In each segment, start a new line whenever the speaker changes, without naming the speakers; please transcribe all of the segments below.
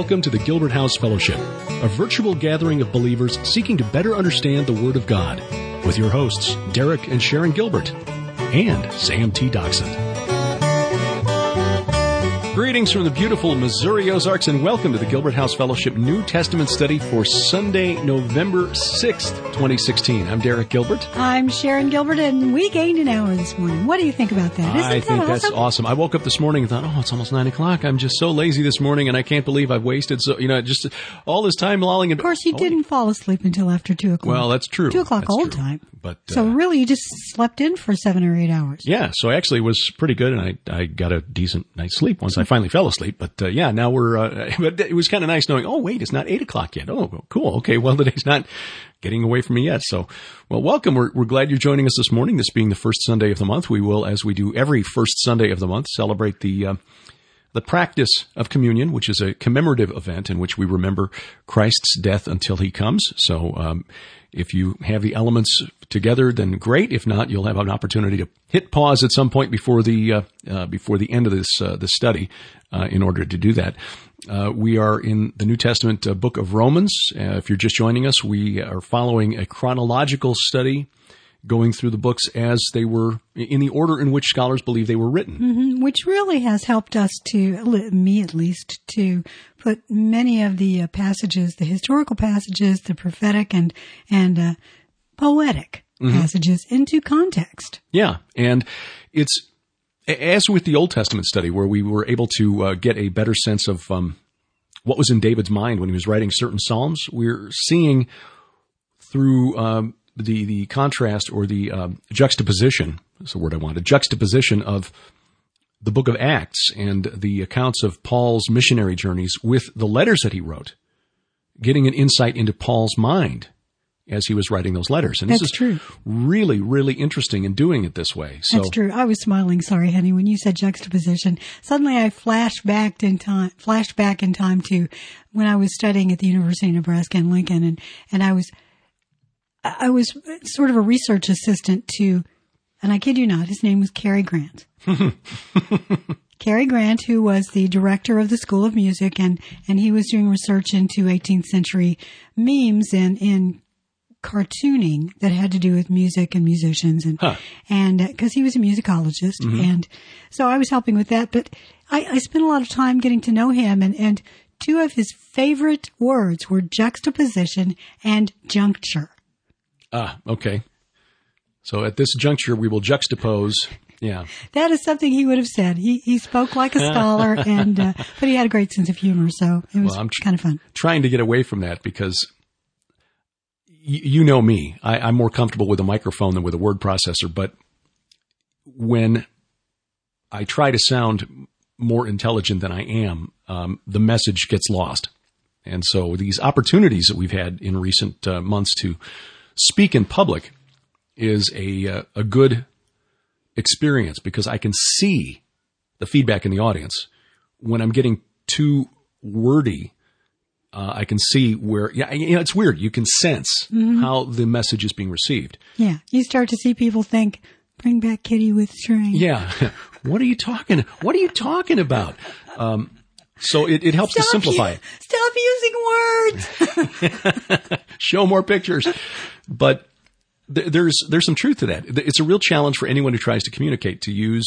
welcome to the Gilbert House Fellowship, a virtual gathering of believers seeking to better understand the Word of God, with your hosts, Derek and Sharon Gilbert, and Sam T. Doxson. Greetings from the beautiful Missouri Ozarks, and welcome to the Gilbert House Fellowship New Testament study for Sunday, November 6th, 2016. I'm Derek Gilbert.
I'm Sharon Gilbert, and we gained an hour this morning. What do you think about that?
I think that's awesome. I woke up this morning and thought, it's almost 9 o'clock. I'm just so lazy this morning, and I can't believe I've wasted just all this time lolling.
Of course, you didn't fall asleep until after 2 o'clock.
Well, that's true.
2 o'clock
that's
old
true.
time.
But
so really, you just slept in for 7 or 8 hours.
Yeah, so actually it was pretty good, and I got a decent night's sleep once I finally fell asleep. But now we're, but it was kind of nice knowing, wait, it's not 8 o'clock yet. Oh, cool. Okay, well, the day's not getting away from me yet. So, well, welcome. We're glad you're joining us this morning. This being the first Sunday of the month, we will, as we do every first Sunday of the month, celebrate the practice of communion, which is a commemorative event in which we remember Christ's death until he comes. So, if you have the elements together, then great. If not, you'll have an opportunity to hit pause at some point before the end of this study, in order to do that. We are in the New Testament book of Romans. If you're just joining us, we are following a chronological study, going through the books as they were in the order in which scholars believe they were written.
Mm-hmm, which really has helped us me at least, to put many of the passages, the historical passages, the prophetic and poetic passages into context.
Yeah, and it's as with the Old Testament study, where we were able to get a better sense of what was in David's mind when he was writing certain psalms. We're seeing through the contrast or the juxtaposition, that's the word I wanted, juxtaposition of the book of Acts and the accounts of Paul's missionary journeys with the letters that he wrote, getting an insight into Paul's mind as he was writing those letters. And this is true. Really, really interesting in doing it this way. So,
that's true. I was smiling, sorry, honey, when you said juxtaposition. Suddenly I flashed back in time to when I was studying at the University of Nebraska in Lincoln, and I was sort of a research assistant to, and I kid you not, his name was Cary Grant. Cary Grant, who was the director of the School of Music, and he was doing research into 18th century memes in cartooning that had to do with music and musicians, and because he was a musicologist, and so I was helping with that. But I spent a lot of time getting to know him, and two of his favorite words were juxtaposition and juncture.
Okay. So at this juncture, we will juxtapose. Yeah.
That is something he would have said. He spoke like a scholar, and but he had a great sense of humor, so it was kind of fun.
Trying to get away from that because you know me. I'm more comfortable with a microphone than with a word processor, but when I try to sound more intelligent than I am, the message gets lost. And so these opportunities that we've had in recent months to speak in public is a good experience because I can see the feedback in the audience. When I'm getting too wordy, I can see where, it's weird. You can sense how the message is being received.
Yeah. You start to see people think, bring back Kitty with string.
Yeah. What are you talking about? So it helps to simplify it.
Stop using words.
Show more pictures. But there's some truth to that. It's a real challenge for anyone who tries to communicate,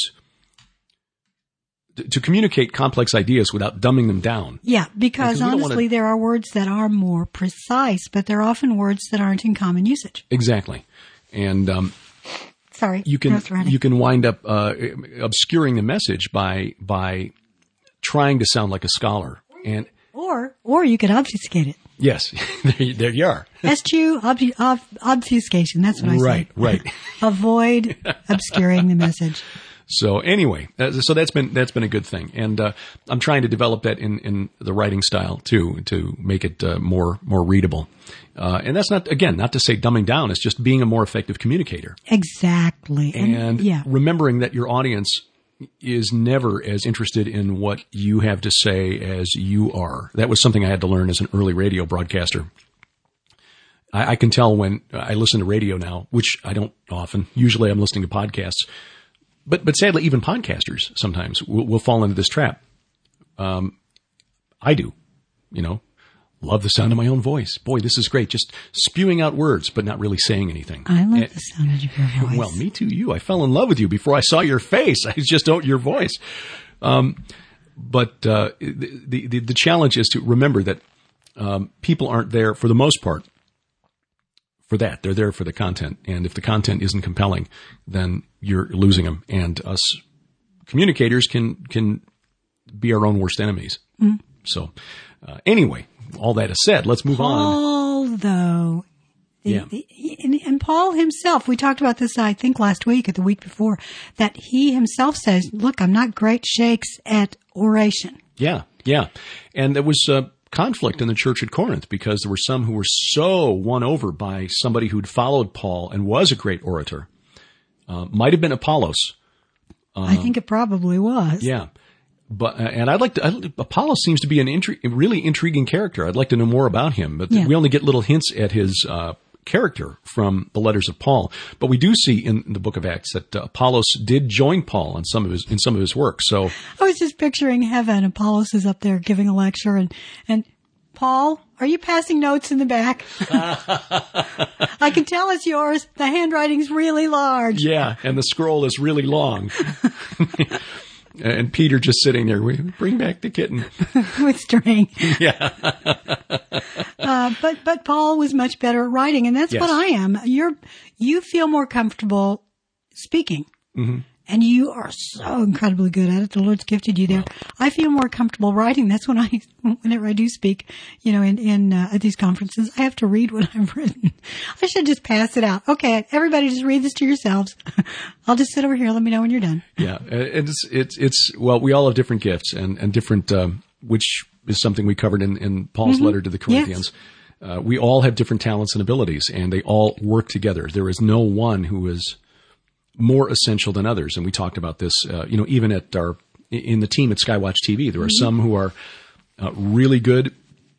to communicate complex ideas without dumbing them down.
Yeah, because honestly, there are words that are more precise, but they're often words that aren't in common usage.
Exactly. And
sorry,
you can wind up obscuring the message by trying to sound like a scholar, and
or you could obfuscate it.
Yes, there you are.
Eschew obfuscation. That's what I say.
Right.
Avoid obscuring the message.
So anyway, so that's been a good thing, and I'm trying to develop that in the writing style too, to make it more readable. And that's not to say dumbing down. It's just being a more effective communicator.
Exactly,
and remembering that your audience is never as interested in what you have to say as you are. That was something I had to learn as an early radio broadcaster. I can tell when I listen to radio now, which I don't often. Usually I'm listening to podcasts. But sadly, even podcasters sometimes will fall into this trap. I do. love the sound of my own voice. Boy, this is great. Just spewing out words, but not really saying anything.
I love the sound of your voice.
Well, me too. I fell in love with you before I saw your face. I just don't your voice. But the challenge is to remember that people aren't there for the most part for that. They're there for the content. And if the content isn't compelling, then you're losing them. And us communicators can be our own worst enemies. Mm. So anyway, all that is said, let's move on.
Paul, though. And Paul himself, we talked about this, I think, last week or the week before, that he himself says, look, I'm not great shakes at oration.
Yeah. And there was conflict in the church at Corinth because there were some who were so won over by somebody who'd followed Paul and was a great orator. Might have been Apollos.
I think it probably was.
Yeah. But, and Apollos seems to be a really intriguing character. I'd like to know more about him, but we only get little hints at his, character from the letters of Paul. But we do see in the book of Acts that Apollos did join Paul in some of his work. So
I was just picturing heaven. Apollos is up there giving a lecture and Paul, are you passing notes in the back? I can tell it's yours. The handwriting's really large.
Yeah. And the scroll is really long. And Peter just sitting there, bring back the kitten.
With string.
Yeah.
But Paul was much better at writing, and that's what I am. You feel more comfortable speaking. Mm-hmm. And you are so incredibly good at it. The Lord's gifted you there. I feel more comfortable writing. That's whenever I do speak, at these conferences, I have to read what I've written. I should just pass it out. Okay, everybody just read this to yourselves. I'll just sit over here. Let me know when you're done.
Yeah. Well, we all have different gifts and different, which is something we covered in Paul's letter to the Corinthians. Yes. We all have different talents and abilities, and they all work together. There is no one who is more essential than others. And we talked about this, even in the team at Skywatch TV, there are some who are really good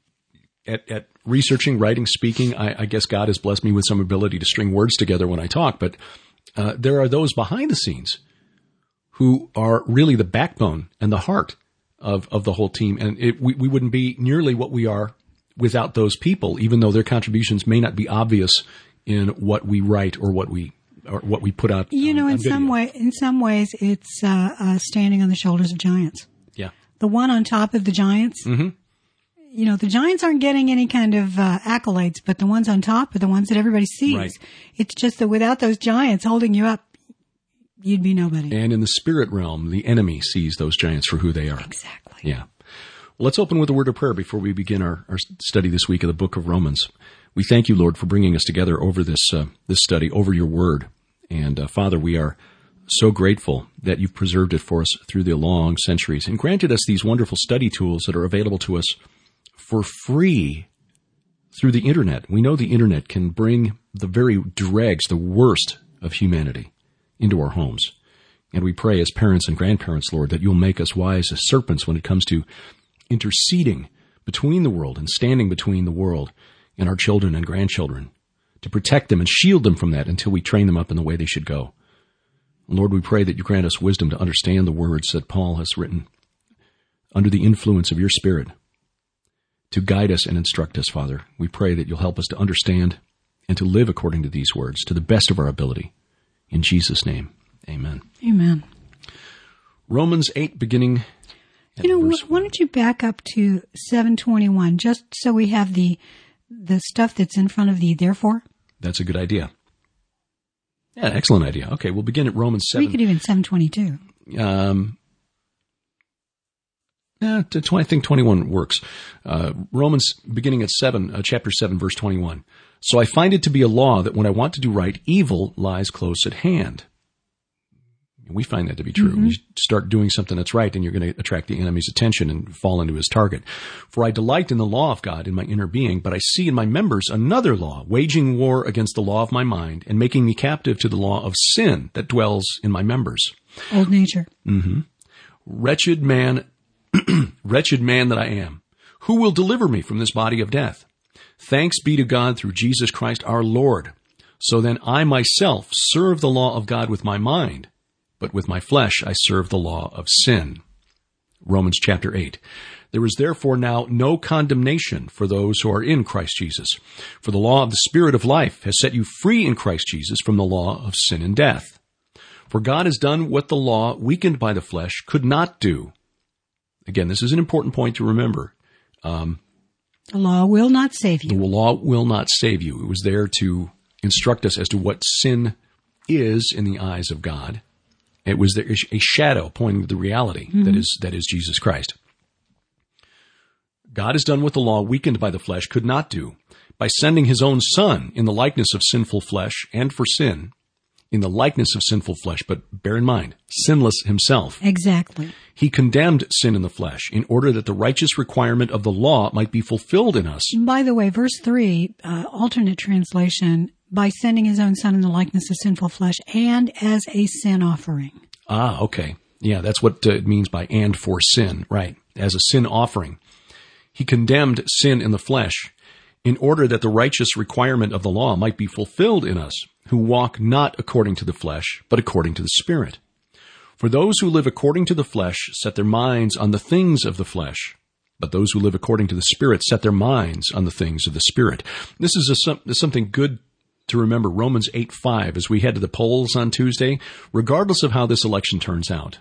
at researching, writing, speaking. I guess God has blessed me with some ability to string words together when I talk, but there are those behind the scenes who are really the backbone and the heart of the whole team. And we wouldn't be nearly what we are without those people, even though their contributions may not be obvious in what we write or what we put out.
In some ways, it's standing on the shoulders of giants.
Yeah.
The one on top of the giants. Mm-hmm. The giants aren't getting any kind of accolades, but the ones on top are the ones that everybody sees.
Right. It's
just that without those giants holding you up, you'd be nobody.
And in the spirit realm, the enemy sees those giants for who they are.
Exactly.
Yeah. Well, let's open with a word of prayer before we begin our study this week of the book of Romans. We thank you, Lord, for bringing us together over this study, over your word. And Father, we are so grateful that you've preserved it for us through the long centuries and granted us these wonderful study tools that are available to us for free through the internet. We know the internet can bring the very dregs, the worst of humanity into our homes. And we pray as parents and grandparents, Lord, that you'll make us wise as serpents when it comes to interceding between the world and standing between the world and our children and grandchildren, to protect them and shield them from that until we train them up in the way they should go. Lord, we pray that you grant us wisdom to understand the words that Paul has written under the influence of your Spirit to guide us and instruct us, Father. We pray that you'll help us to understand and to live according to these words to the best of our ability. In Jesus' name, amen.
Amen.
Romans 8, beginning at verse 1.
Why don't you back up to 7:21, just so we have the stuff that's in front of the therefore?
That's a good idea. Yeah, excellent idea. Okay, we'll begin at Romans 7.
We could even 7:22.
I think 21 works. Romans, beginning at chapter 7, verse 21. So I find it to be a law that when I want to do right, evil lies close at hand. We find that to be true. Mm-hmm. You start doing something that's right, and you're going to attract the enemy's attention and fall into his target. For I delight in the law of God in my inner being, but I see in my members another law, waging war against the law of my mind and making me captive to the law of sin that dwells in my members.
Old nature.
Mm-hmm. Wretched man that I am, who will deliver me from this body of death? Thanks be to God through Jesus Christ our Lord. So then I myself serve the law of God with my mind, but with my flesh I serve the law of sin. Romans chapter 8. There is therefore now no condemnation for those who are in Christ Jesus. For the law of the Spirit of life has set you free in Christ Jesus from the law of sin and death. For God has done what the law, weakened by the flesh, could not do. Again, this is an important point to remember.
The law will not save you.
The law will not save you. It was there to instruct us as to what sin is in the eyes of God. It was there a shadow pointing to the reality that is Jesus Christ. God has done what the law, weakened by the flesh, could not do, by sending his own Son in the likeness of sinful flesh and for sin, in the likeness of sinful flesh, but bear in mind, sinless himself.
Exactly.
He condemned sin in the flesh in order that the righteous requirement of the law might be fulfilled in us.
By the way, verse 3, alternate translation, by sending his own Son in the likeness of sinful flesh and as a sin offering.
Ah, okay. Yeah, that's what it means by and for sin, right, as a sin offering. He condemned sin in the flesh in order that the righteous requirement of the law might be fulfilled in us, who walk not according to the flesh, but according to the Spirit. For those who live according to the flesh set their minds on the things of the flesh, but those who live according to the Spirit set their minds on the things of the Spirit. This is something good to remember. Romans 8:5, as we head to the polls on Tuesday, regardless of how this election turns out,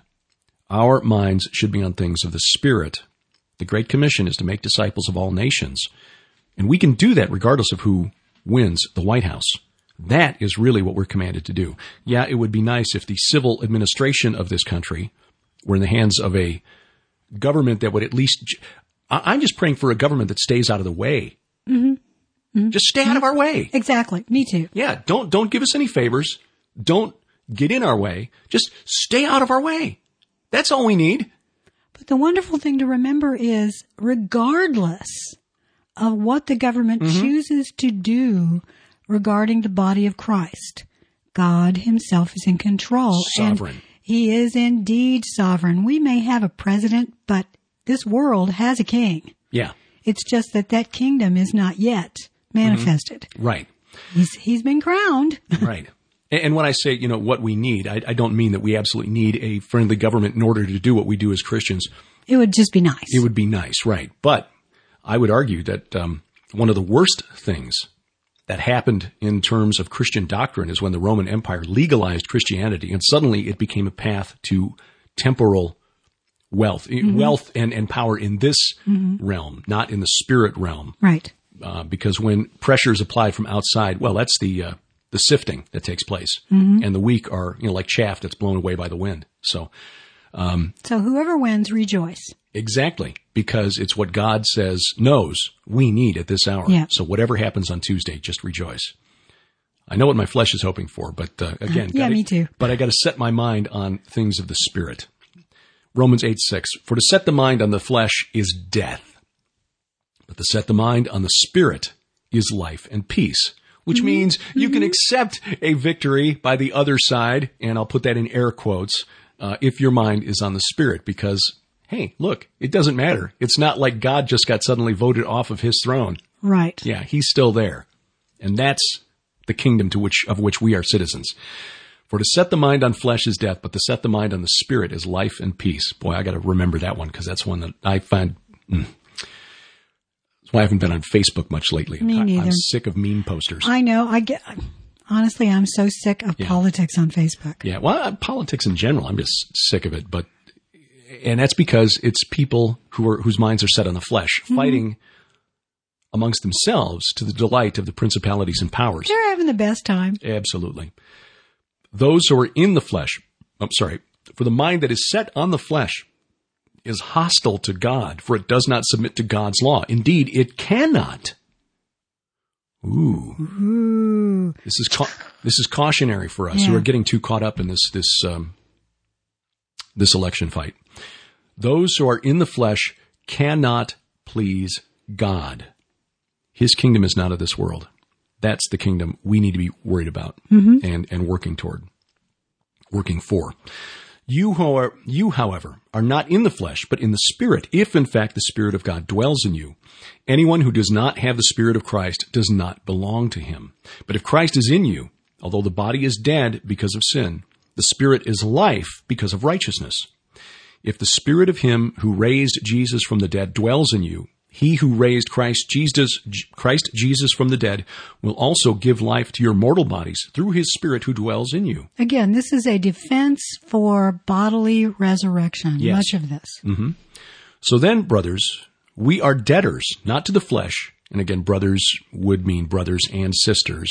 our minds should be on things of the Spirit. The Great Commission is to make disciples of all nations. And we can do that regardless of who wins the White House. That is really what we're commanded to do. Yeah, it would be nice if the civil administration of this country were in the hands of a government that would at least... I'm just praying for a government that stays out of the way. Mm-hmm. Mm-hmm. Just stay out of our way.
Exactly. Me too.
Yeah, don't give us any favors. Don't get in our way. Just stay out of our way. That's all we need.
But the wonderful thing to remember is, regardless of what the government chooses to do regarding the body of Christ, God himself is in control.
Sovereign.
And he is indeed sovereign. We may have a president, but this world has a king.
Yeah.
It's just that kingdom is not yet manifested.
Right.
He's been crowned.
Right. And when I say, what we need, I don't mean that we absolutely need a friendly government in order to do what we do as Christians.
It would just be nice.
It would be nice, right. But I would argue that one of the worst things that happened in terms of Christian doctrine is when the Roman Empire legalized Christianity, and suddenly it became a path to temporal wealth, wealth and power in this realm, not in the spirit realm.
Right.
Because when pressure is applied from outside, well, that's the sifting that takes place. And the weak are, like chaff that's blown away by the wind. So
whoever wins, rejoice.
Exactly. Because it's what God knows we need at this hour.
Yeah.
So whatever happens on Tuesday, just rejoice. I know what my flesh is hoping for, but again,
me too.
But I got to set my mind on things of the Spirit. Romans 8:6, for to set the mind on the flesh is death, but to set the mind on the Spirit is life and peace. Which means you can accept a victory by the other side, and I'll put that in air quotes, if your mind is on the Spirit, because, hey, look, it doesn't matter. It's not like God just got suddenly voted off of his throne.
Right.
Yeah, he's still there. And that's the kingdom of which we are citizens. For to set the mind on flesh is death, but to set the mind on the Spirit is life and peace. Boy, I got to remember that one, because that's one that I find... That's why I haven't been on Facebook much lately.
Me neither.
I'm sick of meme posters.
I know. Honestly, I'm so sick of politics on Facebook.
Yeah, well, politics in general, I'm just sick of it. And that's because it's people whose minds are set on the flesh, fighting amongst themselves to the delight of the principalities and powers.
They're having the best time.
Absolutely. Those who are in the flesh, for the mind that is set on the flesh is hostile to God, for it does not submit to God's law. Indeed, it cannot. Ooh. This is cautionary for us who are getting too caught up in this election fight. Those who are in the flesh cannot please God. His kingdom is not of this world. That's the kingdom we need to be worried about and working toward, working for. You, however, are not in the flesh, but in the Spirit, if in fact the Spirit of God dwells in you. Anyone who does not have the Spirit of Christ does not belong to him. But if Christ is in you, although the body is dead because of sin, the Spirit is life because of righteousness. If the Spirit of him who raised Jesus from the dead dwells in you, he who raised Christ Jesus from the dead will also give life to your mortal bodies through his Spirit who dwells in you.
Again, this is a defense for bodily resurrection,
Yes.
much of this.
So then, brothers, we are debtors, not to the flesh. And again, brothers would mean brothers and sisters.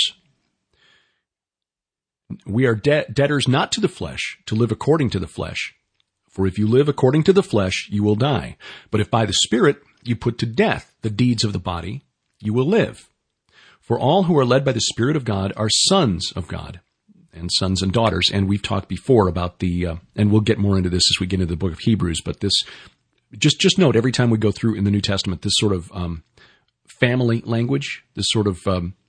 We are debtors not to the flesh, to live according to the flesh. For if you live according to the flesh, you will die. But if by the Spirit you put to death the deeds of the body, you will live. For all who are led by the Spirit of God are sons of God, and sons and daughters. And we've talked before about and we'll get more into this as we get into the book of Hebrews, but this, just note every time we go through in the New Testament, this sort of family language, this sort of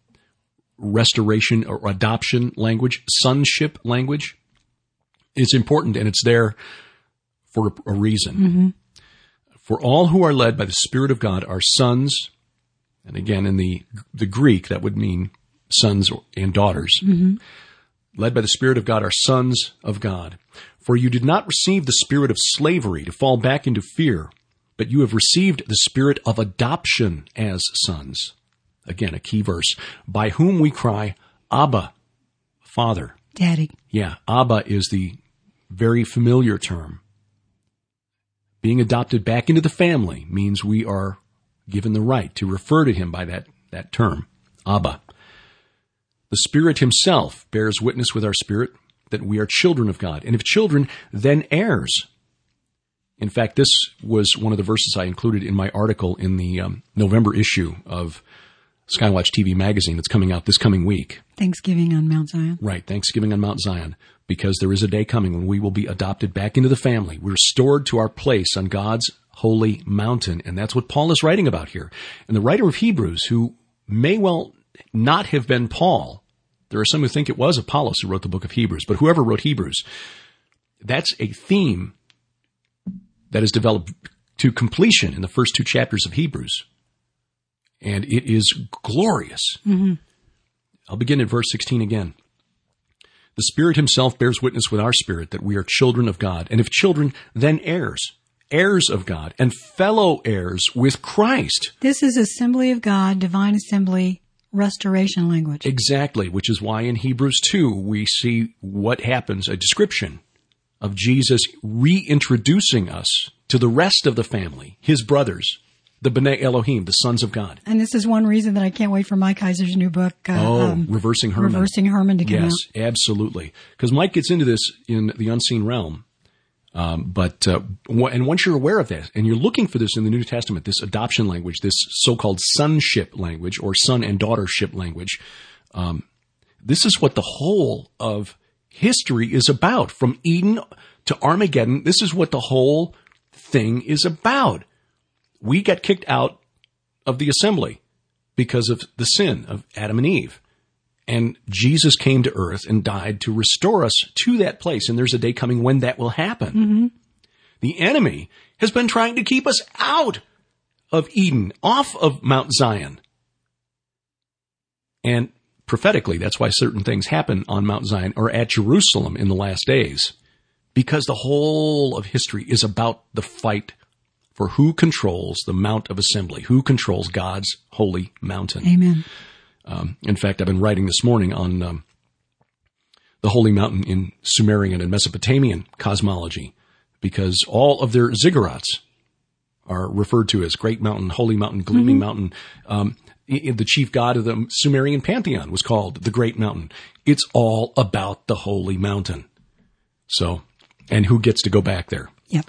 restoration or adoption language, sonship language, it's important, and it's there for a reason. For all who are led by the Spirit of God are sons, and again, in the Greek, that would mean sons and daughters. Led by the Spirit of God are sons of God. For you did not receive the spirit of slavery to fall back into fear, but you have received the spirit of adoption as sons. Again, a key verse. By whom we cry, Abba, Father.
Daddy.
Yeah, Abba is the very familiar term. Being adopted back into the family means we are given the right to refer to him by that term, Abba. The Spirit himself bears witness with our spirit that we are children of God. And if children, then heirs. In fact, this was one of the verses I included in my article in the November issue of Skywatch TV magazine that's coming out this coming week.
Thanksgiving on Mount Zion.
Right, Thanksgiving on Mount Zion. Because there is a day coming when we will be adopted back into the family. We're restored to our place on God's holy mountain. And that's what Paul is writing about here. And the writer of Hebrews, who may well not have been Paul, there are some who think it was Apollos who wrote the book of Hebrews, but whoever wrote Hebrews, that's a theme that is developed to completion in the first 2 chapters of Hebrews. And it is glorious. I'll begin at verse 16 again. The Spirit himself bears witness with our spirit that we are children of God. And if children, then heirs, heirs of God, and fellow heirs with Christ.
This is Assembly of God, Divine Assembly, restoration language.
Exactly, which is why in Hebrews 2 we see what happens, a description of Jesus reintroducing us to the rest of the family, his brothers, the B'nai Elohim, the sons of God.
And this is one reason that I can't wait for Mike Heiser's new book,
Reversing Herman.
Reversing Herman to come out.
Yes, absolutely. Because Mike gets into this in The Unseen Realm. And once you're aware of that, and you're looking for this in the New Testament, this adoption language, this so-called sonship language, or son and daughtership language, this is what the whole of history is about. From Eden to Armageddon, this is what the whole thing is about. We got kicked out of the assembly because of the sin of Adam and Eve. And Jesus came to earth and died to restore us to that place. And there's a day coming when that will happen. The enemy has been trying to keep us out of Eden, off of Mount Zion. And prophetically, that's why certain things happen on Mount Zion or at Jerusalem in the last days. Because the whole of history is about the fight for who controls the Mount of Assembly, who controls God's holy mountain.
Amen.
In fact, I've been writing this morning on the holy mountain in Sumerian and Mesopotamian cosmology, because all of their ziggurats are referred to as Great Mountain, Holy Mountain, Gleaming Mountain. The chief god of the Sumerian pantheon was called the Great Mountain. It's all about the holy mountain. So, and who gets to go back there?
Yep.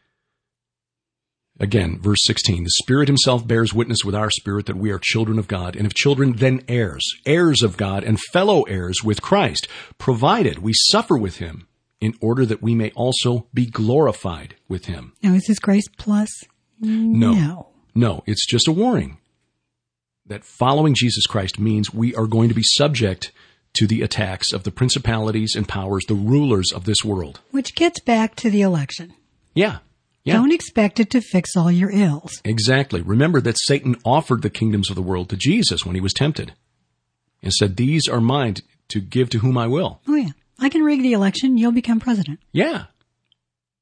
Again, verse 16, the Spirit himself bears witness with our spirit that we are children of God, and if children, then heirs, heirs of God, and fellow heirs with Christ, provided we suffer with him, in order that we may also be glorified with him.
Now, is this grace plus? No.
No, it's just a warning that following Jesus Christ means we are going to be subject to the attacks of the principalities and powers, the rulers of this world.
Which gets back to the election.
Yeah.
Don't expect it to fix all your ills.
Exactly. Remember that Satan offered the kingdoms of the world to Jesus when he was tempted and said, these are mine to give to whom I will.
Oh, yeah. I can rig the election. You'll become president.
Yeah.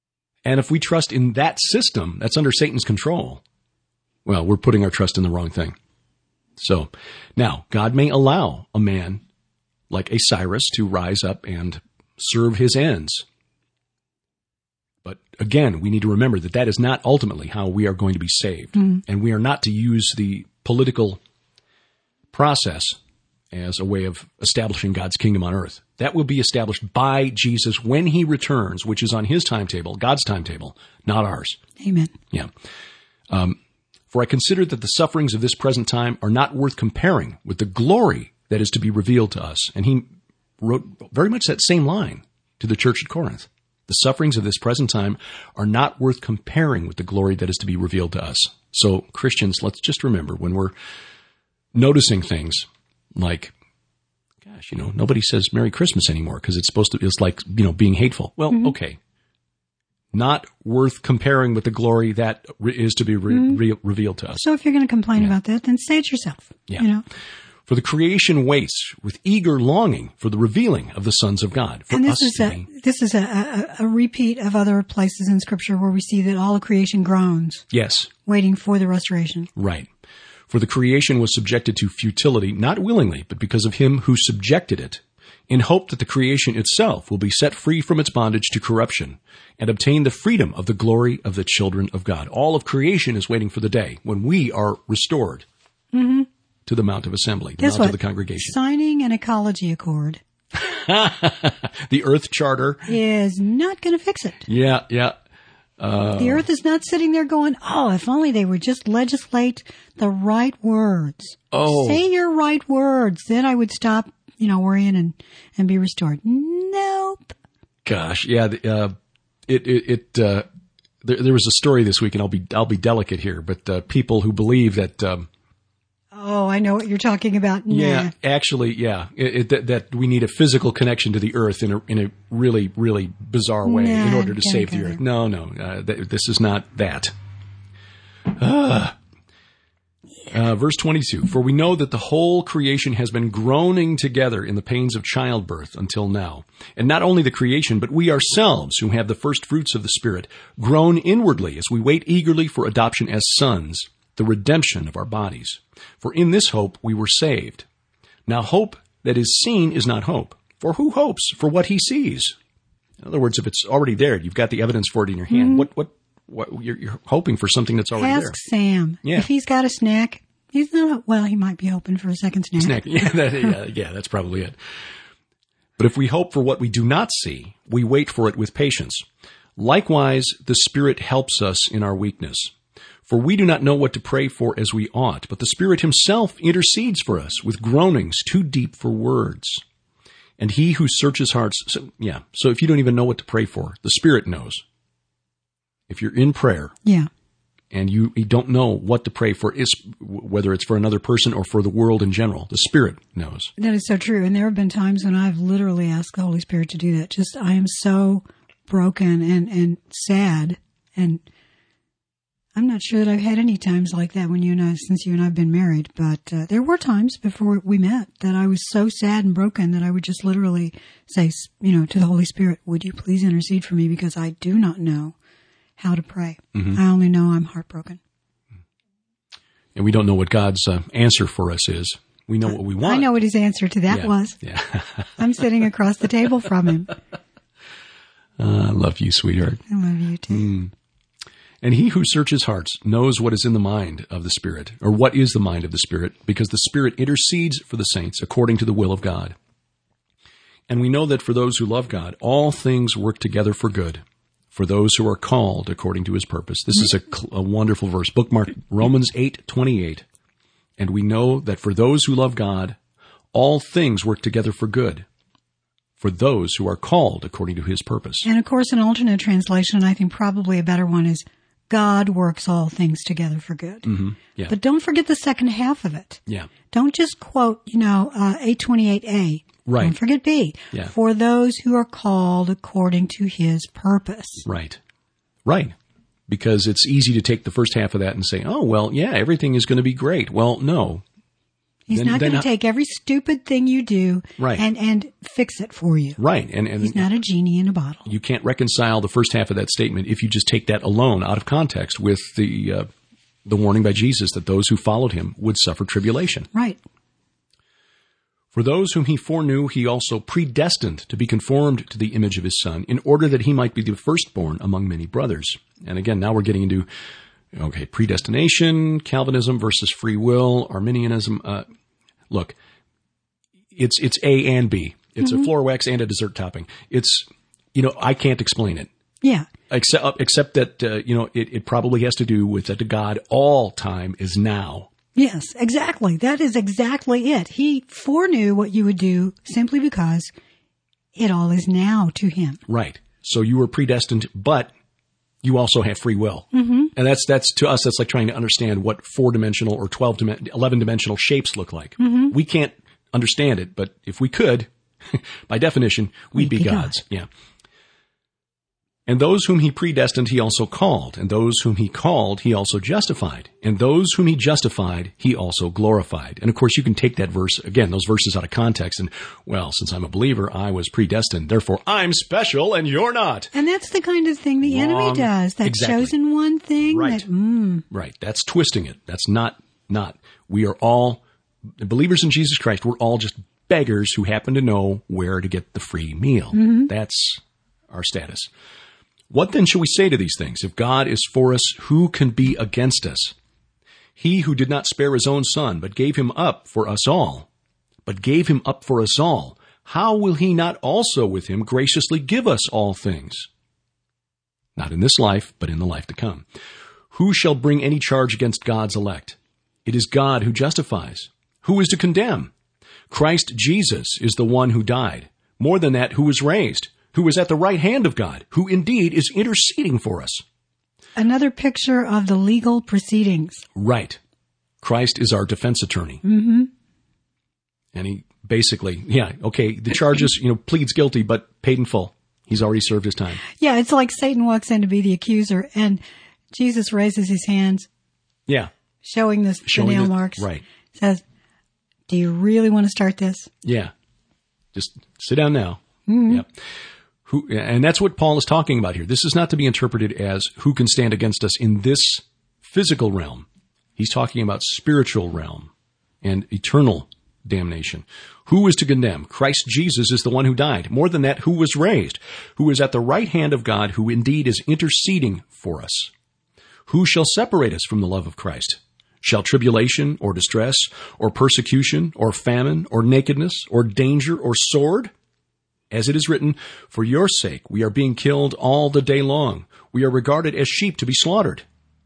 And if we trust in that system that's under Satan's control, well, we're putting our trust in the wrong thing. So now God may allow a man like a Cyrus to rise up and serve his ends. But again, we need to remember that that is not ultimately how we are going to be saved. And we are not to use the political process as a way of establishing God's kingdom on earth. That will be established by Jesus when he returns, which is on his timetable, God's timetable, not ours.
Amen.
Yeah. For I consider that the sufferings of this present time are not worth comparing with the glory that is to be revealed to us. And he wrote very much that same line to the church at Corinth. The sufferings of this present time are not worth comparing with the glory that is to be revealed to us. So Christians, let's just remember when we're noticing things like, gosh, nobody says Merry Christmas anymore because it's like, being hateful. Well, okay. Not worth comparing with the glory that is to be revealed to us.
So if you're going to complain about that, then say it yourself.
Yeah. For the creation waits with eager longing for the revealing of the sons of God.
This is a repeat of other places in Scripture where we see that all of creation groans.
Yes.
Waiting for the restoration.
Right. For the creation was subjected to futility, not willingly, but because of him who subjected it, in hope that the creation itself will be set free from its bondage to corruption and obtain the freedom of the glory of the children of God. All of creation is waiting for the day when we are restored to the Mount of Assembly, the Mount of the congregation.
Signing an ecology accord.
The Earth Charter
is not going to fix it.
Yeah.
The Earth is not sitting there going, oh, if only they would just legislate the right words.
Oh.
Say your right words. Then I would stop, worrying and be restored. Nope.
Gosh, yeah. There was a story this week, and I'll be delicate here, but people who believe that.
Oh, I know what you're talking about. Nah.
Yeah, actually, yeah. That we need a physical connection to the earth in a really, really bizarre way in order to save the earth. No. This is not that. Verse 22, for we know that the whole creation has been groaning together in the pains of childbirth until now. And not only the creation, but we ourselves, who have the first fruits of the Spirit, groan inwardly as we wait eagerly for adoption as sons, the redemption of our bodies. For in this hope we were saved. Now hope that is seen is not hope. For who hopes for what he sees? In other words, if it's already there, you've got the evidence for it in your hand. What you're hoping for something that's already there.
Ask Sam.
Yeah.
If he's got a snack, he's not, he might be hoping for a second snack.
Yeah, that's probably it. But if we hope for what we do not see, we wait for it with patience. Likewise, the Spirit helps us in our weakness. For we do not know what to pray for as we ought, but the Spirit himself intercedes for us with groanings too deep for words. And he who searches hearts, so if you don't even know what to pray for, the Spirit knows. If you're in prayer, and you don't know what to pray for, whether it's for another person or for the world in general, the Spirit knows.
That is so true. And there have been times when I've literally asked the Holy Spirit to do that. I am so broken and sad, and I'm not sure that I've had any times like that since you and I have been married, but there were times before we met that I was so sad and broken that I would just literally say, to the Holy Spirit, would you please intercede for me because I do not know how to pray. I only know I'm heartbroken.
And we don't know what God's answer for us is. We know what we want.
I know what his answer to that was.
Yeah.
I'm sitting across the table from him.
I love you, sweetheart.
I love you too.
And he who searches hearts knows what is in the mind of the Spirit, or what is the mind of the Spirit, because the Spirit intercedes for the saints according to the will of God. And we know that for those who love God, all things work together for good, for those who are called according to his purpose. This is a wonderful verse. Bookmark Romans 8:28. And we know that for those who love God, all things work together for good, for those who are called according to his purpose.
And of course, an alternate translation, I think probably a better one, is God works all things together for good.
Yeah.
But don't forget the second half of it.
Yeah.
Don't just quote, 828A.
Right.
Don't forget B.
Yeah.
For those who are called according to his purpose.
Right. Because it's easy to take the first half of that and say, oh, well, yeah, everything is going to be great. Well, no.
He's not going to take every stupid thing you do
Right.
and fix it for you.
Right. And
He's not a genie in a bottle.
you can't reconcile the first half of that statement if you just take that alone out of context with the warning by Jesus that those who followed him would suffer tribulation.
Right.
For those whom he foreknew, he also predestined to be conformed to the image of his Son, in order that he might be the firstborn among many brothers. And again, now we're getting into, predestination, Calvinism versus free will, Arminianism. Look, it's A and B. It's a floor wax and a dessert topping. It's, I can't explain it.
Yeah.
Except that, it probably has to do with that God all time is now.
Yes, exactly. That is exactly it. He foreknew what you would do simply because it all is now to him.
Right. So you were predestined, but you also have free will. Mm-hmm. And that's to us, that's like trying to understand what 4-dimensional or 11-dimensional shapes look like. Mm-hmm. We can't understand it, but if we could, by definition, we'd be gods. God. Yeah. And those whom he predestined, he also called. And those whom he called, he also justified. And those whom he justified, he also glorified. And of course, you can take that verse, again, those verses out of context and, well, since I'm a believer, I was predestined. Therefore, I'm special and you're not.
And that's the kind of thing the enemy does. That chosen one thing.
Right. Right. That's twisting it. That's not. We are all believers in Jesus Christ. We're all just beggars who happen to know where to get the free meal. Mm-hmm. That's our status. What then shall we say to these things? If God is for us, who can be against us? He who did not spare his own Son, but gave him up for us all, how will he not also with him graciously give us all things? Not in this life, but in the life to come. Who shall bring any charge against God's elect? It is God who justifies. Who is to condemn? Christ Jesus is the one who died. More than that, who was raised, who is at the right hand of God, who indeed is interceding for us.
Another picture of the legal proceedings.
Right. Christ is our defense attorney.
Mm-hmm.
And he basically, the charges, pleads guilty, but paid in full. He's already served his time.
Yeah, it's like Satan walks in to be the accuser, and Jesus raises his hands.
Yeah.
Showing the nail marks.
Right.
Says, do you really want to start this?
Yeah. Just sit down now.
Mm-hmm.
Yep. And that's what Paul is talking about here. This is not to be interpreted as who can stand against us in this physical realm. He's talking about spiritual realm and eternal damnation. Who is to condemn? Christ Jesus is the one who died. More than that, who was raised, who is at the right hand of God, who indeed is interceding for us. Who shall separate us from the love of Christ? Shall tribulation or distress or persecution or famine or nakedness or danger or sword? As it is written, for your sake we are being killed all the day long. We are regarded as sheep to be slaughtered.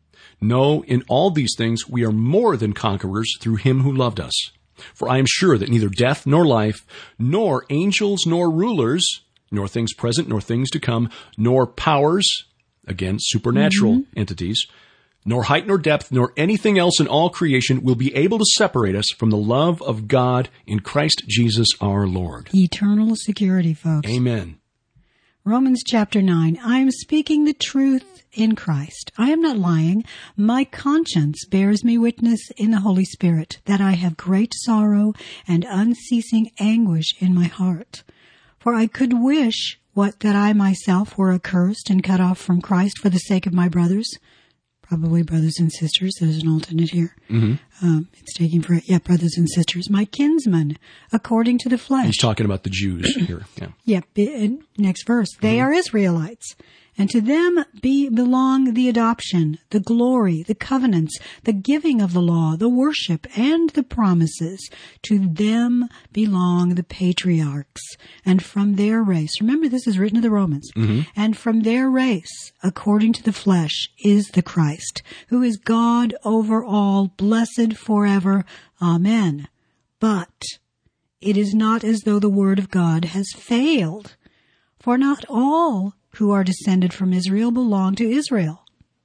No, in all these things we are more than conquerors through him who loved us. For I am sure that neither death nor life, nor angels nor rulers, nor things present nor things to come, nor powers, again, supernatural entities, nor height nor depth, nor anything else in all creation will be able to separate us from the love of God in Christ Jesus our Lord.
Eternal security, folks.
Amen.
Romans chapter 9. I am speaking the truth in Christ. I am not lying. My conscience bears me witness in the Holy Spirit that I have great sorrow and unceasing anguish in my heart. For I could wish that I myself were accursed and cut off from Christ for the sake of my brothers. Probably brothers and sisters. There's an alternate here. Mm-hmm. It's taking for brothers and sisters. My kinsmen, according to the flesh.
He's talking about the Jews here. Yeah.
Next verse. They are Israelites. And to them belong the adoption, the glory, the covenants, the giving of the law, the worship, and the promises. To them belong the patriarchs. And from their race, remember this is written to the Romans, and from their race, according to the flesh, is the Christ, who is God over all, blessed forever. Amen. But it is not as though the word of God has failed, for not all who are descended from Israel belong to Israel.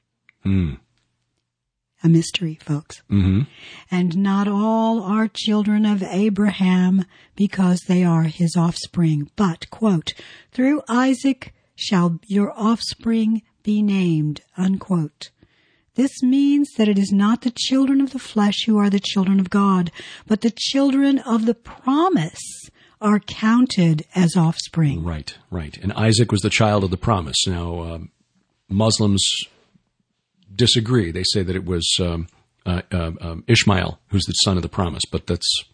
A mystery, folks.
Mm-hmm.
And not all are children of Abraham because they are his offspring. But, quote, through Isaac shall your offspring be named, unquote. This means that it is not the children of the flesh who are the children of God, but the children of the promise are counted as offspring.
Right, right. And Isaac was the child of the promise. Now, Muslims disagree. They say that it was Ishmael who's the son of the promise, but that's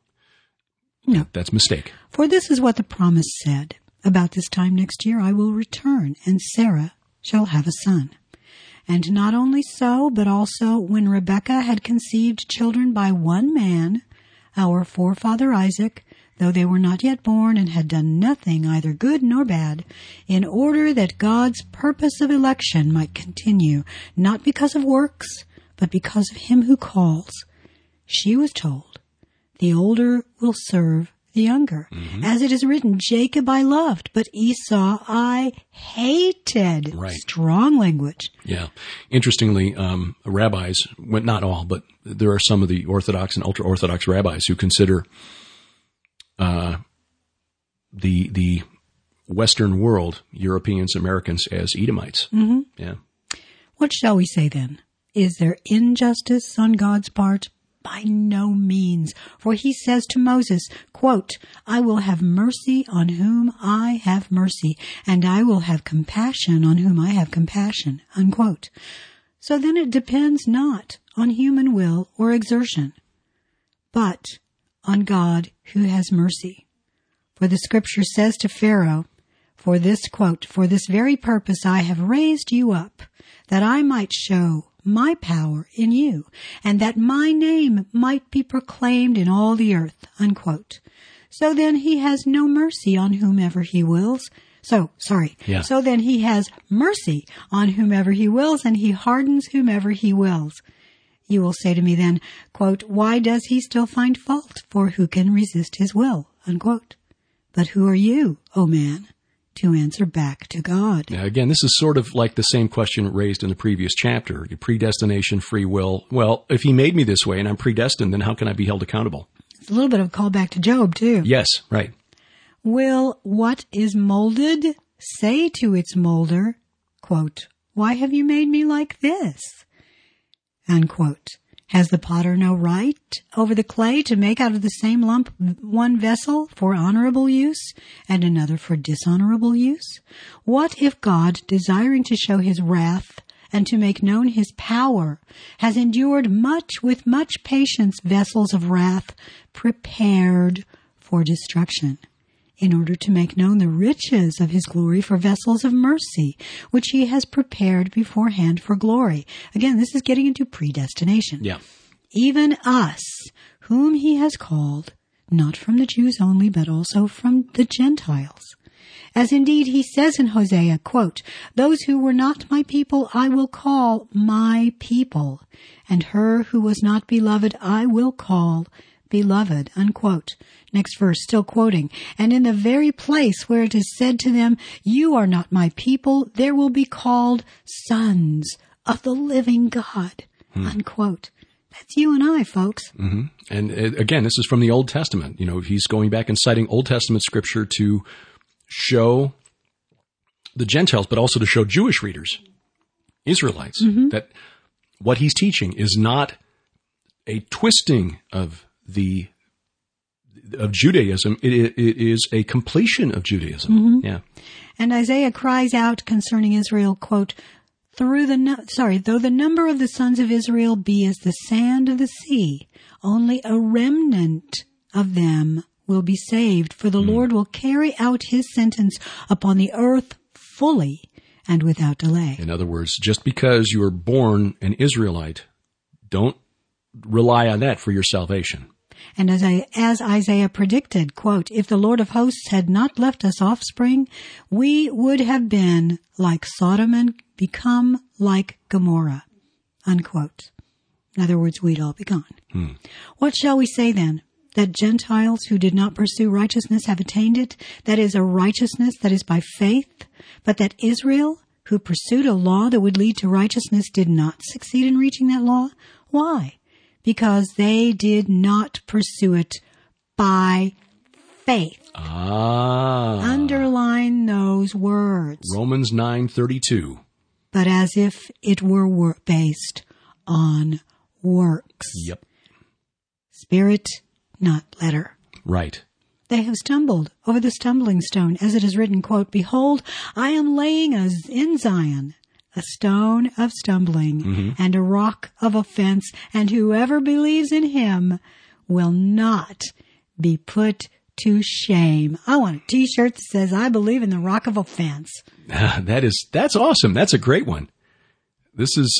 a mistake.
For this is what the promise said. About this time next year I will return, and Sarah shall have a son. And not only so, but also when Rebekah had conceived children by one man, our forefather Isaac, though they were not yet born and had done nothing either good nor bad, in order that God's purpose of election might continue, not because of works, but because of him who calls, she was told, the older will serve the younger. Mm-hmm. As it is written, Jacob I loved, but Esau I hated.
Right.
Strong language.
Yeah. Interestingly, rabbis, well, not all, but there are some of the Orthodox and ultra-Orthodox rabbis who consider the Western world, Europeans, Americans, as Edomites.
Mm-hmm.
Yeah.
What shall we say then? Is there injustice on God's part? By no means, for he says to Moses, quote, I will have mercy on whom I have mercy, and I will have compassion on whom I have compassion, unquote. So then it depends not on human will or exertion, but on God who has mercy. For the scripture says to Pharaoh, for this, quote, for this very purpose I have raised you up, that I might show my power in you, and that my name might be proclaimed in all the earth, unquote. So then he has no mercy on whomever he wills. So then he has mercy on whomever he wills, and he hardens whomever he wills. You will say to me then, quote, why does he still find fault? For who can resist his will, unquote. But who are you, O man, to answer back to God?
Now, again, this is sort of like the same question raised in the previous chapter. Predestination, free will. Well, if he made me this way and I'm predestined, then how can I be held accountable?
It's a little bit of a callback to Job, too.
Yes, right.
Will what is molded say to its molder, quote, why have you made me like this? Unquote. Has the potter no right over the clay to make out of the same lump one vessel for honorable use and another for dishonorable use? What if God, desiring to show his wrath and to make known his power, has endured much with much patience vessels of wrath prepared for destruction, in order to make known the riches of his glory for vessels of mercy, which he has prepared beforehand for glory? Again, this is getting into predestination.
Yeah.
Even us, whom he has called, not from the Jews only, but also from the Gentiles. As indeed he says in Hosea, quote, those who were not my people I will call my people, and her who was not beloved I will call beloved, unquote. Next verse, still quoting, and in the very place where it is said to them, you are not my people, there will be called sons of the living God, unquote. That's you and I, folks.
Mm-hmm. And again, this is from the Old Testament. You know, he's going back and citing Old Testament scripture to show the Gentiles, but also to show Jewish readers, Israelites, that what he's teaching is not a twisting of Judaism. It is a completion of Judaism. Mm-hmm. Yeah.
And Isaiah cries out concerning Israel, quote, though the number of the sons of Israel be as the sand of the sea, only a remnant of them will be saved, for the Lord will carry out his sentence upon the earth fully and without delay.
In other words, just because you were born an Israelite, don't rely on that for your salvation.
And as Isaiah predicted, quote, if the Lord of hosts had not left us offspring, we would have been like Sodom and become like Gomorrah, unquote. In other words, we'd all be gone. What shall we say then? That Gentiles who did not pursue righteousness have attained it? That is a righteousness that is by faith, but that Israel, who pursued a law that would lead to righteousness, did not succeed in reaching that law? Why? Because they did not pursue it by faith.
Ah.
Underline those words.
Romans 9:32.
but as if it were based on works.
Yep.
Spirit, not letter.
Right.
They have stumbled over the stumbling stone, as it is written, quote, "Behold, I am laying in Zion a stone of stumbling and a rock of offense, and whoever believes in him will not be put to shame." I want a t-shirt that says, "I believe in the rock of offense."
That's awesome. That's a great one. This is,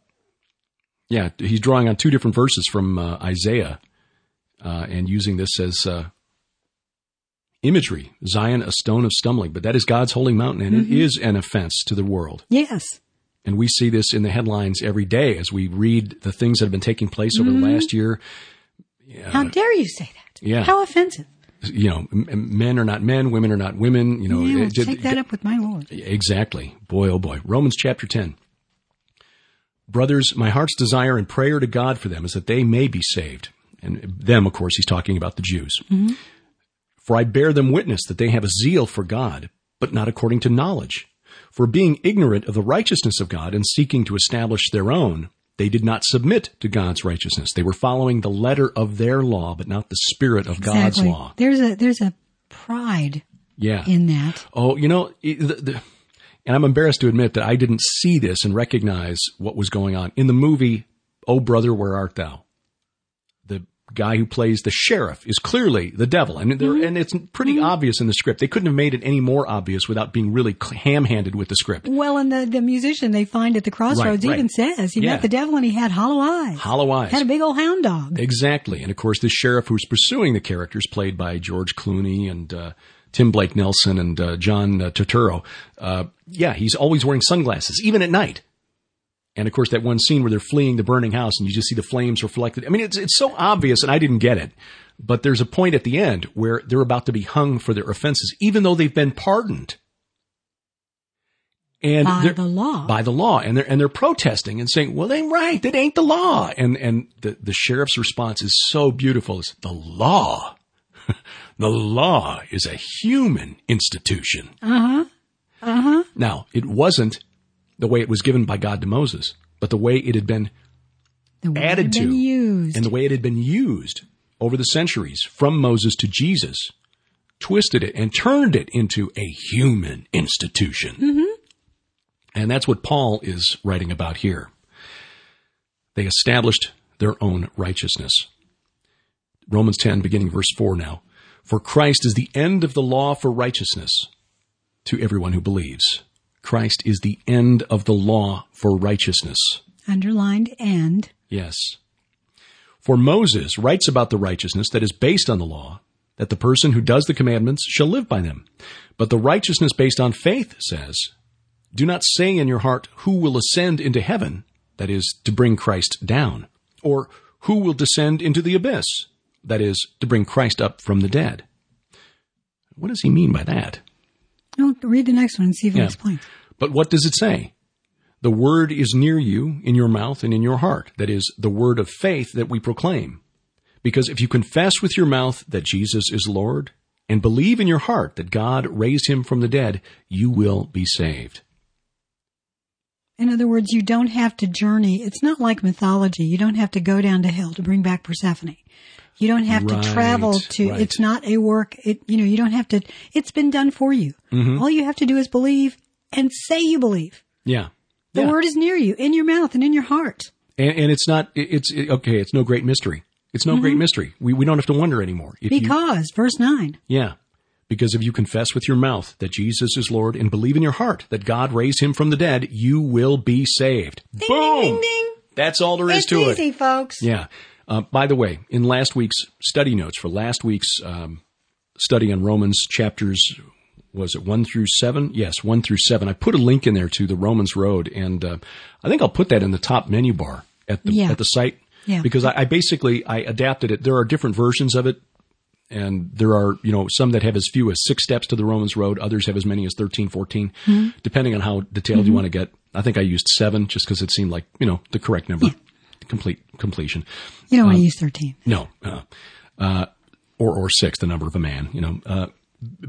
he's drawing on two different verses from Isaiah and using this as imagery. Zion, a stone of stumbling, but that is God's holy mountain, and it is an offense to the world.
Yes.
And we see this in the headlines every day as we read the things that have been taking place over the last year.
How dare you say that?
Yeah.
How offensive.
You know, men are not men, women are not women. You know,
Yeah, take that up with my Lord.
Exactly. Boy, oh boy. Romans chapter 10. Brothers, my heart's desire and prayer to God for them is that they may be saved. And them, of course, he's talking about the Jews. For I bear them witness that they have a zeal for God, but not according to knowledge. For being ignorant of the righteousness of God and seeking to establish their own, they did not submit to God's righteousness. They were following the letter of their law, but not the spirit of God's law.
There's a pride in that.
Oh, you know, and I'm embarrassed to admit that I didn't see this and recognize what was going on. In the movie, Oh Brother, Where Art Thou? The guy who plays the sheriff is clearly the devil. And it's pretty obvious in the script. They couldn't have made it any more obvious without being really ham-handed with the script.
Well, and the musician they find at the crossroads even says he met the devil and he had hollow eyes.
Hollow eyes.
Had a big old hound dog.
Exactly. And of course, the sheriff who's pursuing the characters played by George Clooney and Tim Blake Nelson and John Turturro. He's always wearing sunglasses, even at night. And of course, that one scene where they're fleeing the burning house and you just see the flames reflected. I mean, it's so obvious, and I didn't get it. But there's a point at the end where they're about to be hung for their offenses, even though they've been pardoned. And
by the law.
By the law. And they're protesting and saying, well, they ain't right. That ain't the law. And the sheriff's response is so beautiful. It's the law. The law is a human institution. Now, it wasn't the way it was given by God to Moses, but the way it had been added to and the way it had been used over the centuries from Moses to Jesus, twisted it and turned it into a human institution. And that's what Paul is writing about here. They established their own righteousness. Romans 10, beginning verse 4 now. For Christ is the end of the law for righteousness to everyone who believes. Christ is the end of the law for righteousness.
Underlined "and."
Yes. For Moses writes about the righteousness that is based on the law, that the person who does the commandments shall live by them. But the righteousness based on faith says, do not say in your heart, who will ascend into heaven, that is, to bring Christ down, or who will descend into the abyss, that is, to bring Christ up from the dead. What does he mean by that?
No, read the next one and see if it explains.
But what does it say? The word is near you, in your mouth and in your heart. That is, the word of faith that we proclaim. Because if you confess with your mouth that Jesus is Lord, and believe in your heart that God raised him from the dead, you will be saved.
In other words, you don't have to journey. It's not like mythology. You don't have to go down to hell to bring back Persephone. You don't have to travel to, it's not a work, you don't have to, it's been done for you. All you have to do is believe and say you believe.
Yeah.
The word is near you, in your mouth and in your heart.
And it's not, it's no great mystery. It's no great mystery. We don't have to wonder anymore.
Verse 9.
Yeah. Because if you confess with your mouth that Jesus is Lord and believe in your heart that God raised him from the dead, you will be saved.
Ding,
Boom!
ding, ding, ding.
That's all there is to it.
It's easy, folks.
Yeah. By the way, in last week's study notes for last week's study on Romans chapters, was it 1 through 7? Yes, 1 through 7. I put a link in there to the Romans Road, and I think I'll put that in the top menu bar at the site.
Yeah.
Because I basically adapted it. There are different versions of it. And there are, some that have as few as 6 steps to the Romans Road. Others have as many as 13, 14, depending on how detailed you want to get. I think I used 7 just because it seemed like, the correct number, completion.
You don't want to use 13.
No. Or 6, the number of a man,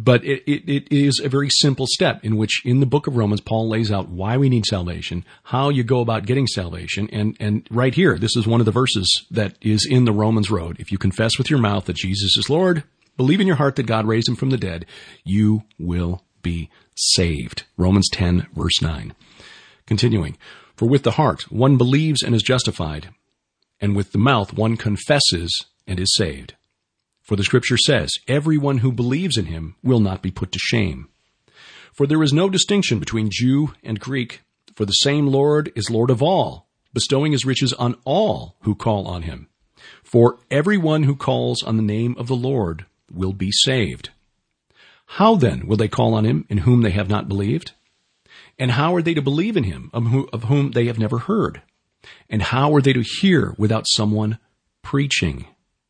But it is a very simple step in which in the book of Romans, Paul lays out why we need salvation, how you go about getting salvation. And right here, this is one of the verses that is in the Romans road. If you confess with your mouth that Jesus is Lord, believe in your heart that God raised him from the dead, you will be saved. Romans 10, verse 9. Continuing, for with the heart one believes and is justified, and with the mouth one confesses and is saved. For the Scripture says, everyone who believes in him will not be put to shame. For there is no distinction between Jew and Greek, for the same Lord is Lord of all, bestowing his riches on all who call on him. For everyone who calls on the name of the Lord will be saved. How then will they call on him in whom they have not believed? And how are they to believe in him of whom they have never heard? And how are they to hear without someone preaching?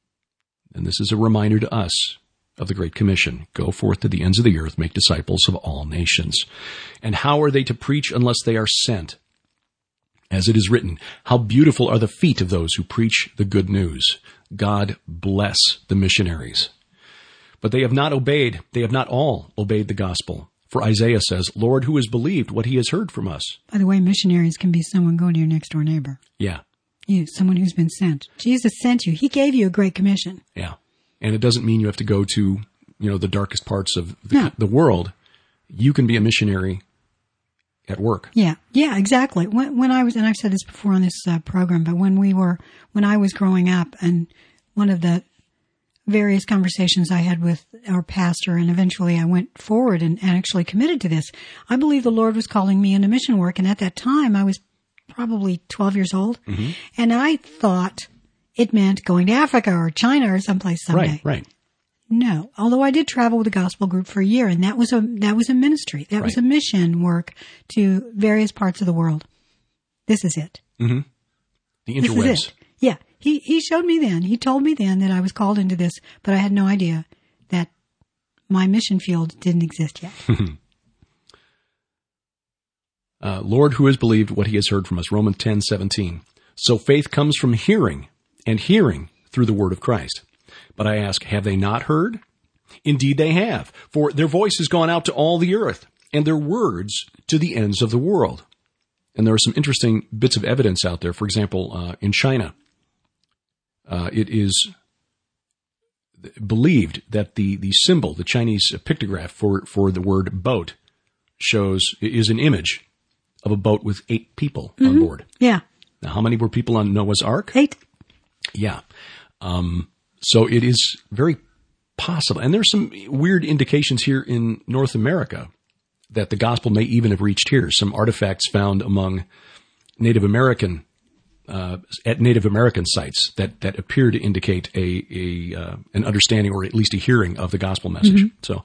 And this is a reminder to us of the Great Commission. Go forth to the ends of the earth, make disciples of all nations. And how are they to preach unless they are sent? As it is written, how beautiful are the feet of those who preach the good news. God bless the missionaries. But they have not all obeyed the gospel. For Isaiah says, Lord, who has believed what he has heard from us?
By the way, missionaries can be someone going to your next door neighbor.
Yeah.
Someone who's been sent. Jesus sent you. He gave you a great commission.
Yeah. And it doesn't mean you have to go to, the darkest parts of the world. You can be a missionary at work.
Yeah. Yeah, exactly. When I was, and I've said this before on this program, but when I was growing up, and one of the various conversations I had with our pastor, and eventually I went forward and actually committed to this. I believe the Lord was calling me into mission work, and at that time I was probably 12 years old, and I thought it meant going to Africa or China or someplace someday.
Right.
No, although I did travel with a gospel group for a year, and that was a ministry. That was a mission work to various parts of the world. This is it.
Mm-hmm. The interwebs.
This is it. Yeah. He showed me then. He told me then that I was called into this, but I had no idea that my mission field didn't exist yet.
Lord, who has believed what he has heard from us? Romans 10:17. So faith comes from hearing, and hearing through the word of Christ. But I ask, have they not heard? Indeed they have, for their voice has gone out to all the earth, and their words to the ends of the world. And there are some interesting bits of evidence out there. For example, in China, it is believed that the symbol, the Chinese pictograph for the word boat, is an image of a boat with 8 people on board.
Yeah.
Now, how many were people on Noah's Ark?
8.
Yeah. So it is very possible. And there's some weird indications here in North America that the gospel may even have reached here. Some artifacts found among Native American at Native American sites that appear to indicate an understanding or at least a hearing of the gospel message. So,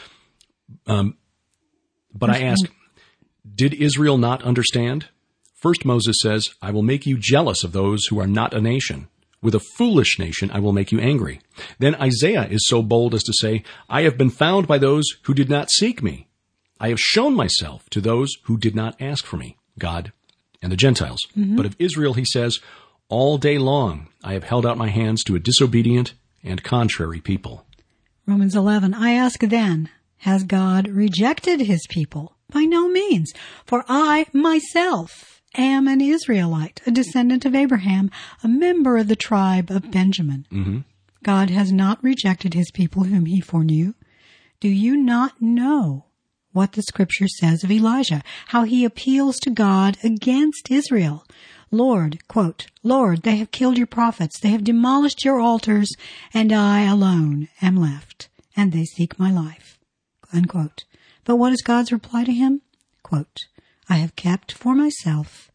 but I ask, did Israel not understand? First Moses says, I will make you jealous of those who are not a nation. With a foolish nation, I will make you angry. Then Isaiah is so bold as to say, I have been found by those who did not seek me. I have shown myself to those who did not ask for me, God and the Gentiles. But of Israel, he says, all day long I have held out my hands to a disobedient and contrary people.
Romans 11, I ask then, has God rejected his people? By no means, for I myself am an Israelite, a descendant of Abraham, a member of the tribe of Benjamin. God has not rejected his people whom he foreknew. Do you not know what the scripture says of Elijah, how he appeals to God against Israel? Lord, quote, Lord, they have killed your prophets, they have demolished your altars, and I alone am left, and they seek my life, unquote. But what is God's reply to him? Quote, I have kept for myself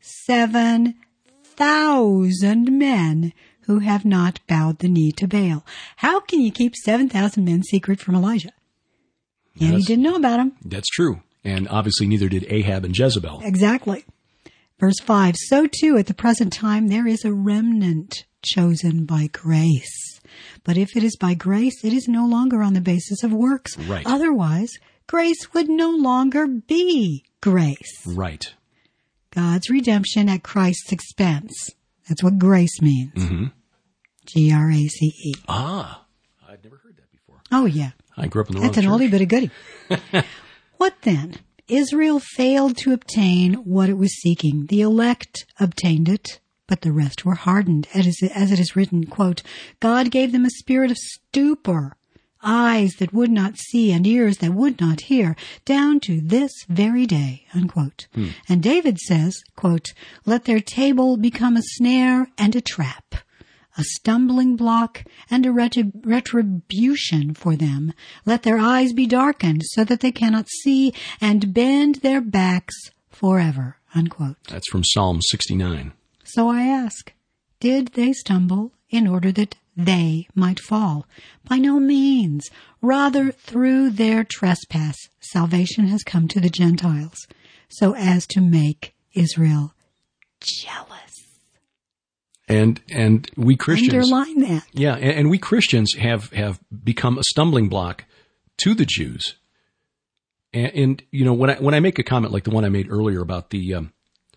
7,000 men who have not bowed the knee to Baal. How can you keep 7,000 men secret from Elijah? And he didn't know about him.
That's true. And obviously neither did Ahab and Jezebel.
Exactly. Verse 5, so too at the present time there is a remnant chosen by grace. But if it is by grace, it is no longer on the basis of works.
Right.
Otherwise, grace would no longer be grace.
Right.
God's redemption at Christ's expense. That's what grace means. Grace.
Ah, I'd never heard that before.
Oh, yeah.
I grew up in the wrong
That's an
church.
oldie but a goodie. What then? Israel failed to obtain what it was seeking. The elect obtained it, but the rest were hardened. As it is written, quote, God gave them a spirit of stupor, eyes that would not see and ears that would not hear, down to this very day, unquote. And David says, quote, let their table become a snare and a trap, a stumbling block and a retribution for them. Let their eyes be darkened so that they cannot see, and bend their backs forever, unquote.
That's from Psalm 69.
So I ask, did they stumble in order that they might fall? By no means. Rather, through their trespass, salvation has come to the Gentiles, so as to make Israel jealous.
And we Christians,
underline that.
Yeah, and we Christians have become a stumbling block to the Jews. And you know, when I make a comment like the one I made earlier about the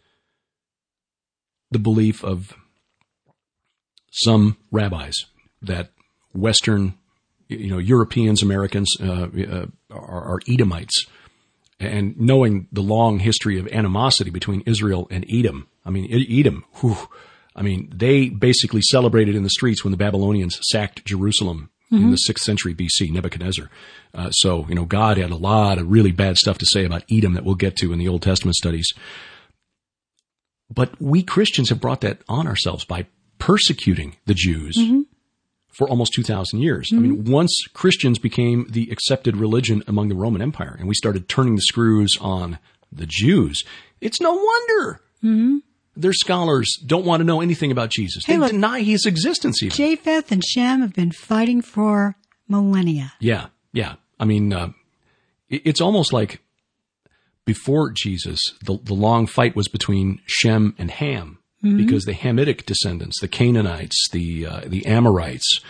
belief of some rabbis that Western, Europeans, Americans are Edomites, and knowing the long history of animosity between Israel and Edom. I mean, Edom, they basically celebrated in the streets when the Babylonians sacked Jerusalem in the 6th century BC, Nebuchadnezzar. So God had a lot of really bad stuff to say about Edom that we'll get to in the Old Testament studies. But we Christians have brought that on ourselves by persecuting the Jews for almost 2,000 years. I mean, once Christians became the accepted religion among the Roman Empire and we started turning the screws on the Jews, it's no wonder their scholars don't want to know anything about Jesus. They deny his existence even.
Japheth and Shem have been fighting for millennia.
Yeah. I mean, it's almost like before Jesus, the long fight was between Shem and Ham, because the Hamitic descendants, the Canaanites, the Amorites,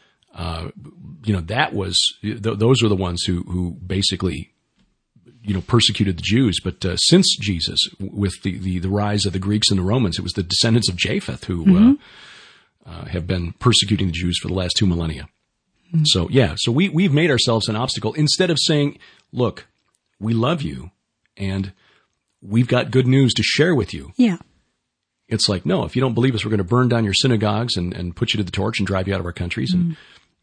that was those were the ones who basically persecuted the Jews. But since Jesus, with the rise of the Greeks and the Romans, it was the descendants of Japheth who have been persecuting the Jews for the last 2 millennia. So we've made ourselves an obstacle instead of saying, look, we love you and we've got good news to share with you.
Yeah.
It's like, no, if you don't believe us, we're going to burn down your synagogues and put you to the torch and drive you out of our countries. And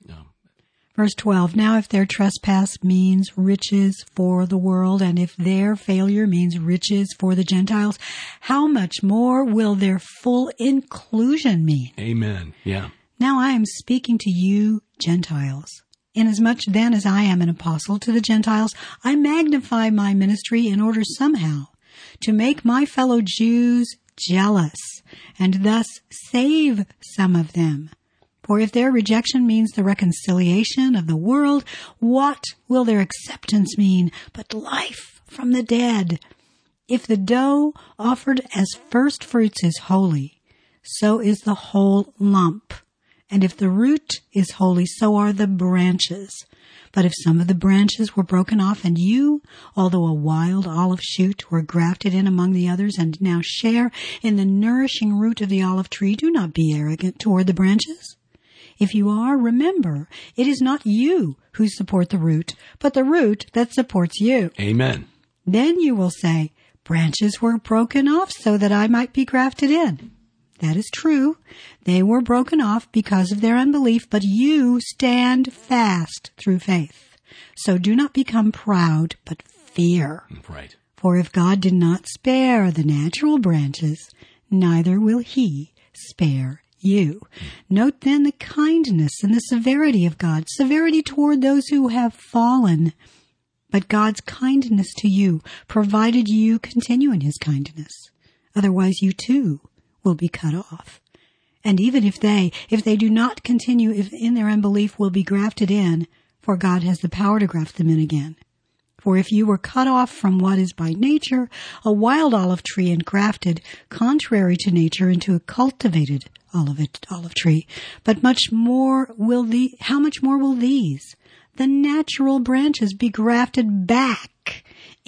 Verse 12, now if their trespass means riches for the world, and if their failure means riches for the Gentiles, how much more will their full inclusion mean?
Amen. Yeah.
Now I am speaking to you, Gentiles. Inasmuch then as I am an apostle to the Gentiles, I magnify my ministry in order somehow to make my fellow Jews jealous, and thus save some of them. For if their rejection means the reconciliation of the world, what will their acceptance mean but life from the dead? If the dough offered as first fruits is holy, so is the whole lump. And if the root is holy, so are the branches. But if some of the branches were broken off, and you, although a wild olive shoot, were grafted in among the others, and now share in the nourishing root of the olive tree, do not be arrogant toward the branches. If you are, remember, it is not you who support the root, but the root that supports you.
Amen.
Then you will say, branches were broken off so that I might be grafted in. That is true. They were broken off because of their unbelief, but you stand fast through faith. So do not become proud, but fear.
Right.
For if God did not spare the natural branches, neither will he spare you. Note then the kindness and the severity of God. Severity toward those who have fallen, but God's kindness to you, provided you continue in his kindness. Otherwise you too will be cut off. And even if they do not continue in their unbelief, will be grafted in, for God has the power to graft them in again. For if you were cut off from what is by nature a wild olive tree and grafted contrary to nature into a cultivated olive tree, but how much more will these, the natural branches, be grafted back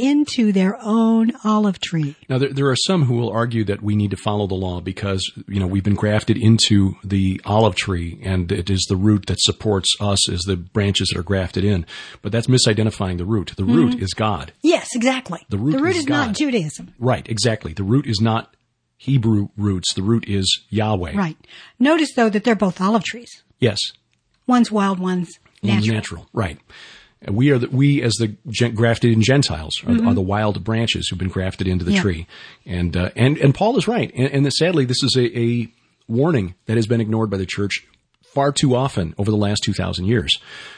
into their own olive tree.
Now, there are some who will argue that we need to follow the law because, we've been grafted into the olive tree, and it is the root that supports us as the branches that are grafted in. But that's misidentifying the root. The root is God.
Yes, exactly.
The root
is
God.
not Judaism.
Right, exactly. The root is not Hebrew roots. The root is Yahweh.
Right. Notice, though, that they're both olive trees.
Yes.
One's wild, one's natural.
Right. And we as the grafted in Gentiles are the wild branches who've been grafted into the tree. And Paul is right. And sadly, this is a warning that has been ignored by the church far too often over the last 2,000 years.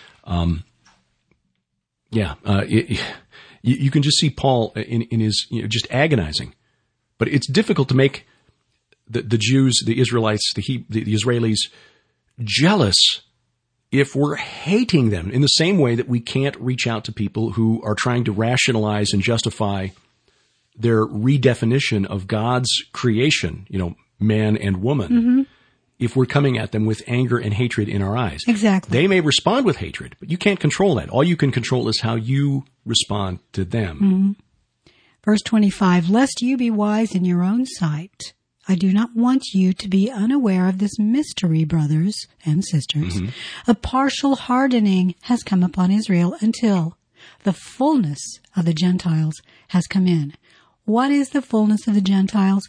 You can just see Paul in his, just agonizing. But it's difficult to make the Jews, the Israelites, the Israelis jealous if we're hating them in the same way that we can't reach out to people who are trying to rationalize and justify their redefinition of God's creation, man and woman, if we're coming at them with anger and hatred in our eyes.
Exactly.
They may respond with hatred, but you can't control that. All you can control is how you respond to them.
Verse 25, lest you be wise in your own sight, I do not want you to be unaware of this mystery, brothers and sisters. A partial hardening has come upon Israel until the fullness of the Gentiles has come in. What is the fullness of the Gentiles?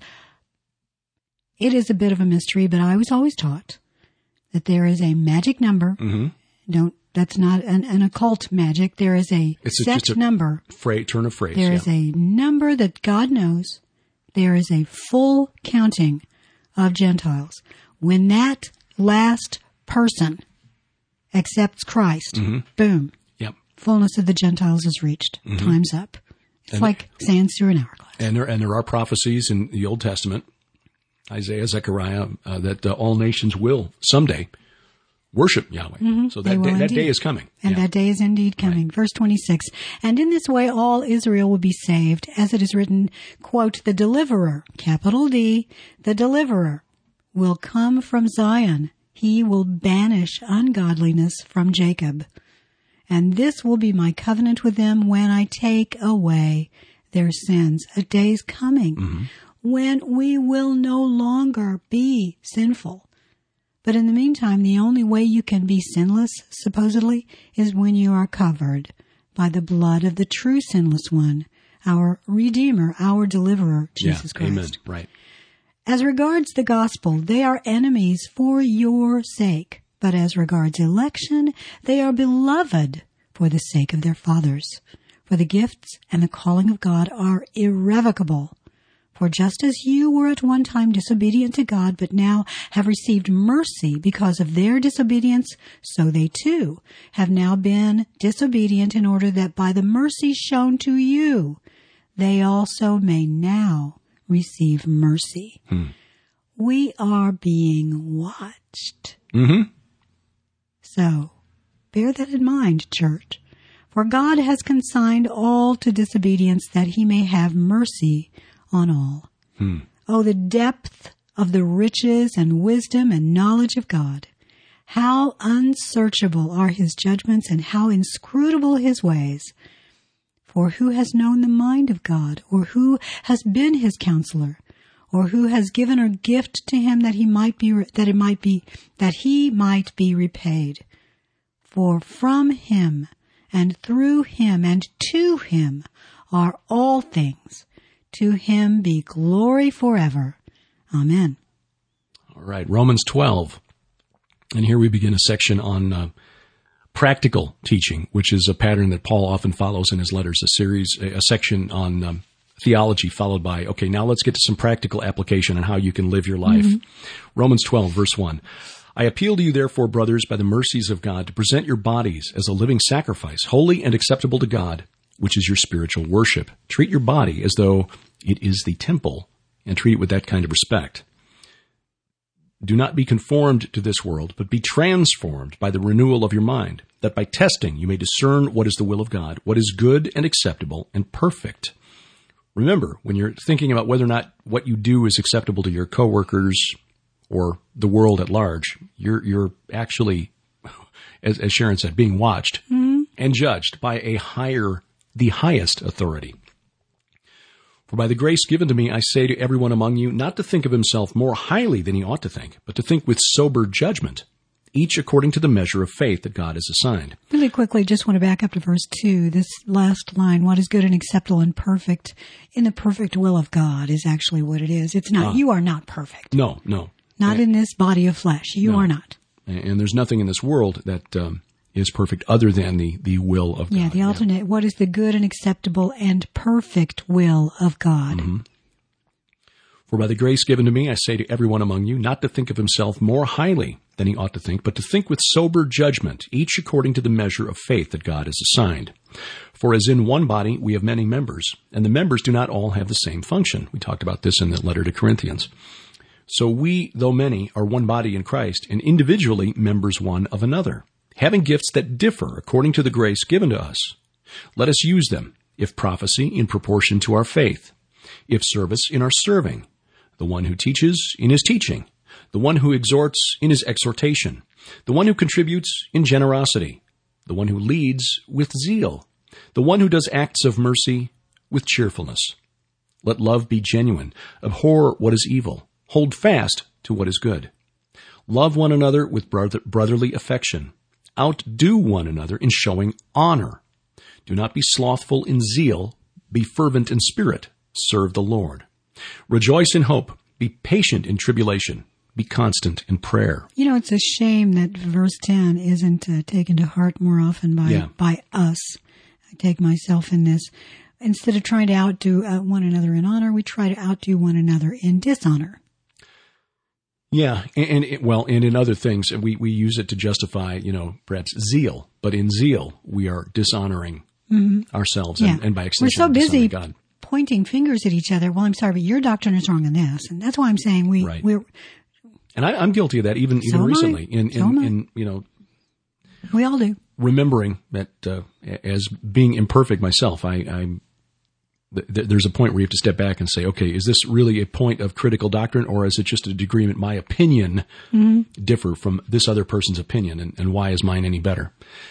It is a bit of a mystery, but I was always taught that there is a magic number. That's not an occult magic. There is just a number.
Turn of phrase.
There is a number that God knows. There is a full counting of Gentiles. When that last person accepts Christ, boom, fullness of the Gentiles is reached. Time's up. It's like sands through an hourglass.
And there are prophecies in the Old Testament, Isaiah, Zechariah, that all nations will someday worship Yahweh. So that day is coming.
And that day is indeed coming. Right. Verse 26, and in this way all Israel will be saved, as it is written, quote, the deliverer, capital D, the deliverer will come from Zion. He will banish ungodliness from Jacob. And this will be my covenant with them when I take away their sins. A day's coming when we will no longer be sinful. But in the meantime, the only way you can be sinless, supposedly, is when you are covered by the blood of the true sinless one, our Redeemer, our Deliverer, Jesus Christ.
Amen. Right.
As regards the gospel, they are enemies for your sake. But as regards election, they are beloved for the sake of their fathers. For the gifts and the calling of God are irrevocable. For just as you were at one time disobedient to God, but now have received mercy because of their disobedience, so they too have now been disobedient in order that by the mercy shown to you, they also may now receive mercy. We are being watched. So, bear that in mind, church. For God has consigned all to disobedience that he may have mercy on all. Oh, the depth of the riches and wisdom and knowledge of God. How unsearchable are his judgments and how inscrutable his ways. For who has known the mind of God, or who has been his counselor, or who has given a gift to him that he might be repaid? For from him and through him and to him are all things. To him be glory forever. Amen.
All right, Romans 12. And here we begin a section on practical teaching, which is a pattern that Paul often follows in his letters, a section on theology followed by, okay, now let's get to some practical application on how you can live your life. Romans 12, verse 1. I appeal to you, therefore, brothers, by the mercies of God, to present your bodies as a living sacrifice, holy and acceptable to God, which is your spiritual worship. Treat your body as though it is the temple, and treat it with that kind of respect. Do not be conformed to this world, but be transformed by the renewal of your mind, that by testing you may discern what is the will of God, what is good and acceptable and perfect. Remember, when you're thinking about whether or not what you do is acceptable to your coworkers or the world at large, you're actually, as Sharon said, being watched and judged by the highest authority. For by the grace given to me, I say to everyone among you, not to think of himself more highly than he ought to think, but to think with sober judgment, each according to the measure of faith that God has assigned.
Really quickly, just want to back up to verse 2. This last line, what is good and acceptable and perfect in the perfect will of God is actually what it is. It's not, you are not perfect.
No.
Not in this body of flesh. You are not.
And there's nothing in this world that is perfect other than the will of God.
Yeah, the alternate, what is the good and acceptable and perfect will of God?
Mm-hmm. For by the grace given to me, I say to everyone among you, not to think of himself more highly than he ought to think, but to think with sober judgment, each according to the measure of faith that God has assigned. For as in one body we have many members, and the members do not all have the same function. We talked about this in the letter to Corinthians. So we, though many, are one body in Christ, and individually members one of another, having gifts that differ according to the grace given to us. Let us use them, if prophecy, in proportion to our faith, if service, in our serving, the one who teaches, in his teaching, the one who exhorts, in his exhortation, the one who contributes, in generosity, the one who leads, with zeal, the one who does acts of mercy, with cheerfulness. Let love be genuine. Abhor what is evil. Hold fast to what is good. Love one another with brotherly affection. Outdo one another in showing honor. Do not be slothful in zeal. Be fervent in spirit. Serve the Lord. Rejoice in hope. Be patient in tribulation. Be constant in prayer.
You know, it's a shame that verse 10 isn't taken to heart more often by us. I take myself in this. Instead of trying to outdo one another in honor, we try to outdo one another in dishonor.
Yeah, and in other things, we use it to justify, perhaps zeal. But in zeal, we are dishonoring ourselves and by extension,
we're so busy
God.
Pointing fingers at each other. Well, I'm sorry, but your doctrine is wrong in this, and that's why I'm saying we're.
And I'm guilty of that even recently.
We all do.
Remembering that as being imperfect myself, there's a point where you have to step back and say, okay, is this really a point of critical doctrine, or is it just a degree that my opinion differ from this other person's opinion, and why is mine any better?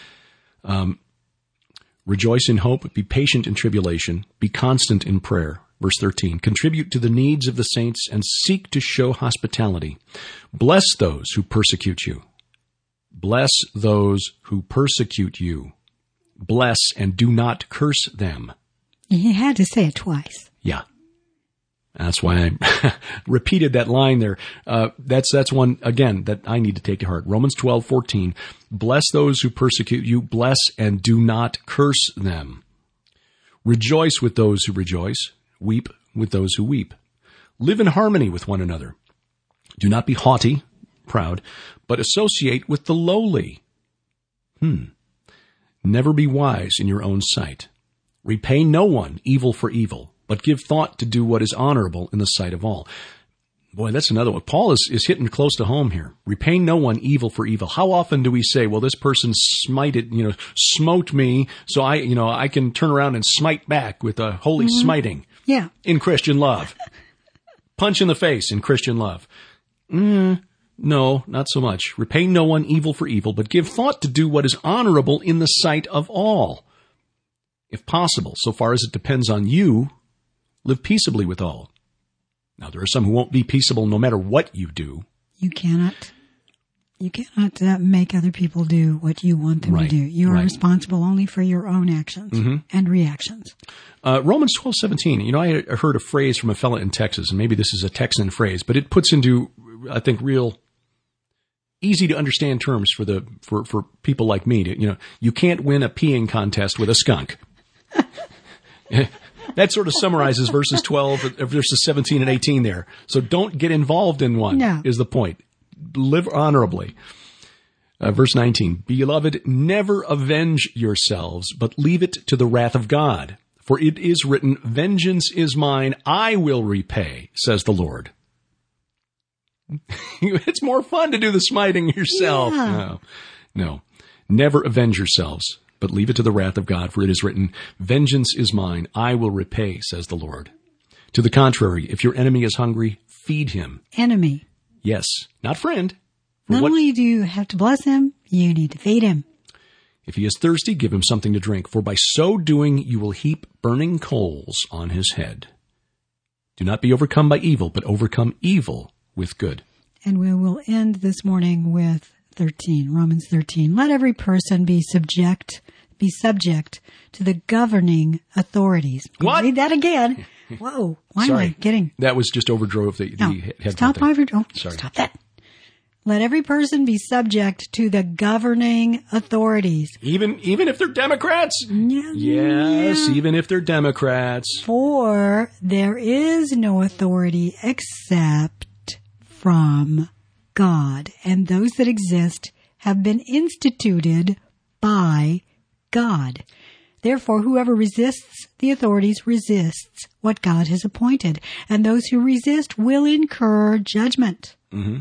Rejoice in hope, be patient in tribulation, be constant in prayer. Verse 13, contribute to the needs of the saints and seek to show hospitality. Bless those who persecute you. Bless those who persecute you. Bless and do not curse them.
He had to say it twice.
Yeah. That's why I repeated that line there. That's one, again, that I need to take to heart. Romans 12:14. Bless those who persecute you. Bless and do not curse them. Rejoice with those who rejoice. Weep with those who weep. Live in harmony with one another. Do not be haughty, proud, but associate with the lowly. Never be wise in your own sight. Repay no one evil for evil, but give thought to do what is honorable in the sight of all. Boy, that's another one. Paul is hitting close to home here. Repay no one evil for evil. How often do we say, well, this person smote me, so I can turn around and smite back with a holy smiting.
Yeah.
In Christian love. Punch in the face in Christian love. No, not so much. Repay no one evil for evil, but give thought to do what is honorable in the sight of all. If possible, so far as it depends on you, live peaceably with all. Now, there are some who won't be peaceable no matter what you do.
You cannot make other people do what you want them to do. You are responsible only for your own actions and reactions.
Romans 12:17. I heard a phrase from a fella in Texas, and maybe this is a Texan phrase, but it puts into, I think, real easy to understand terms for people like me. You can't win a peeing contest with a skunk. That sort of summarizes verses 17 and 18 there. So don't get involved in one, is the point. Live honorably. Verse 19, Beloved, never avenge yourselves, but leave it to the wrath of God. For it is written, Vengeance is mine, I will repay, says the Lord. It's more fun to do the smiting yourself.
Yeah.
No. Never avenge yourselves, but leave it to the wrath of God, for it is written, Vengeance is mine, I will repay, says the Lord. To the contrary, if your enemy is hungry, feed him.
Enemy.
Yes, not friend.
Not only do you have to bless him, you need to feed him.
If he is thirsty, give him something to drink, for by so doing you will heap burning coals on his head. Do not be overcome by evil, but overcome evil with good.
And we will end this morning with 13, Romans 13. Let every person be subject to the governing authorities.
What?
Read that again. Whoa. Why am I getting...
That was just overdrove the headphone
Stop
thing.
Sorry. Stop that. Let every person be subject to the governing authorities.
Even if they're Democrats? Yes, even if they're Democrats.
For there is no authority except from God, and those that exist have been instituted by God. Therefore, whoever resists the authorities resists what God has appointed, and those who resist will incur judgment.
Mm-hmm.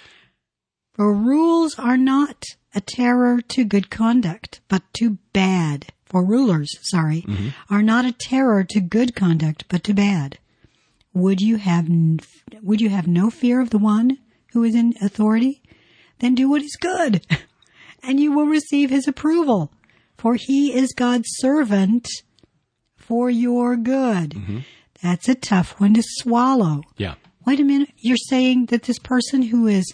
For rules are not a terror to good conduct, but to bad. For rulers, are not a terror to good conduct, but to bad. Would you have no fear of the one who is in authority? Then do what is good, and you will receive his approval. For he is God's servant for your good. Mm-hmm. That's a tough one to swallow.
Yeah.
Wait a minute. You're saying that this person who is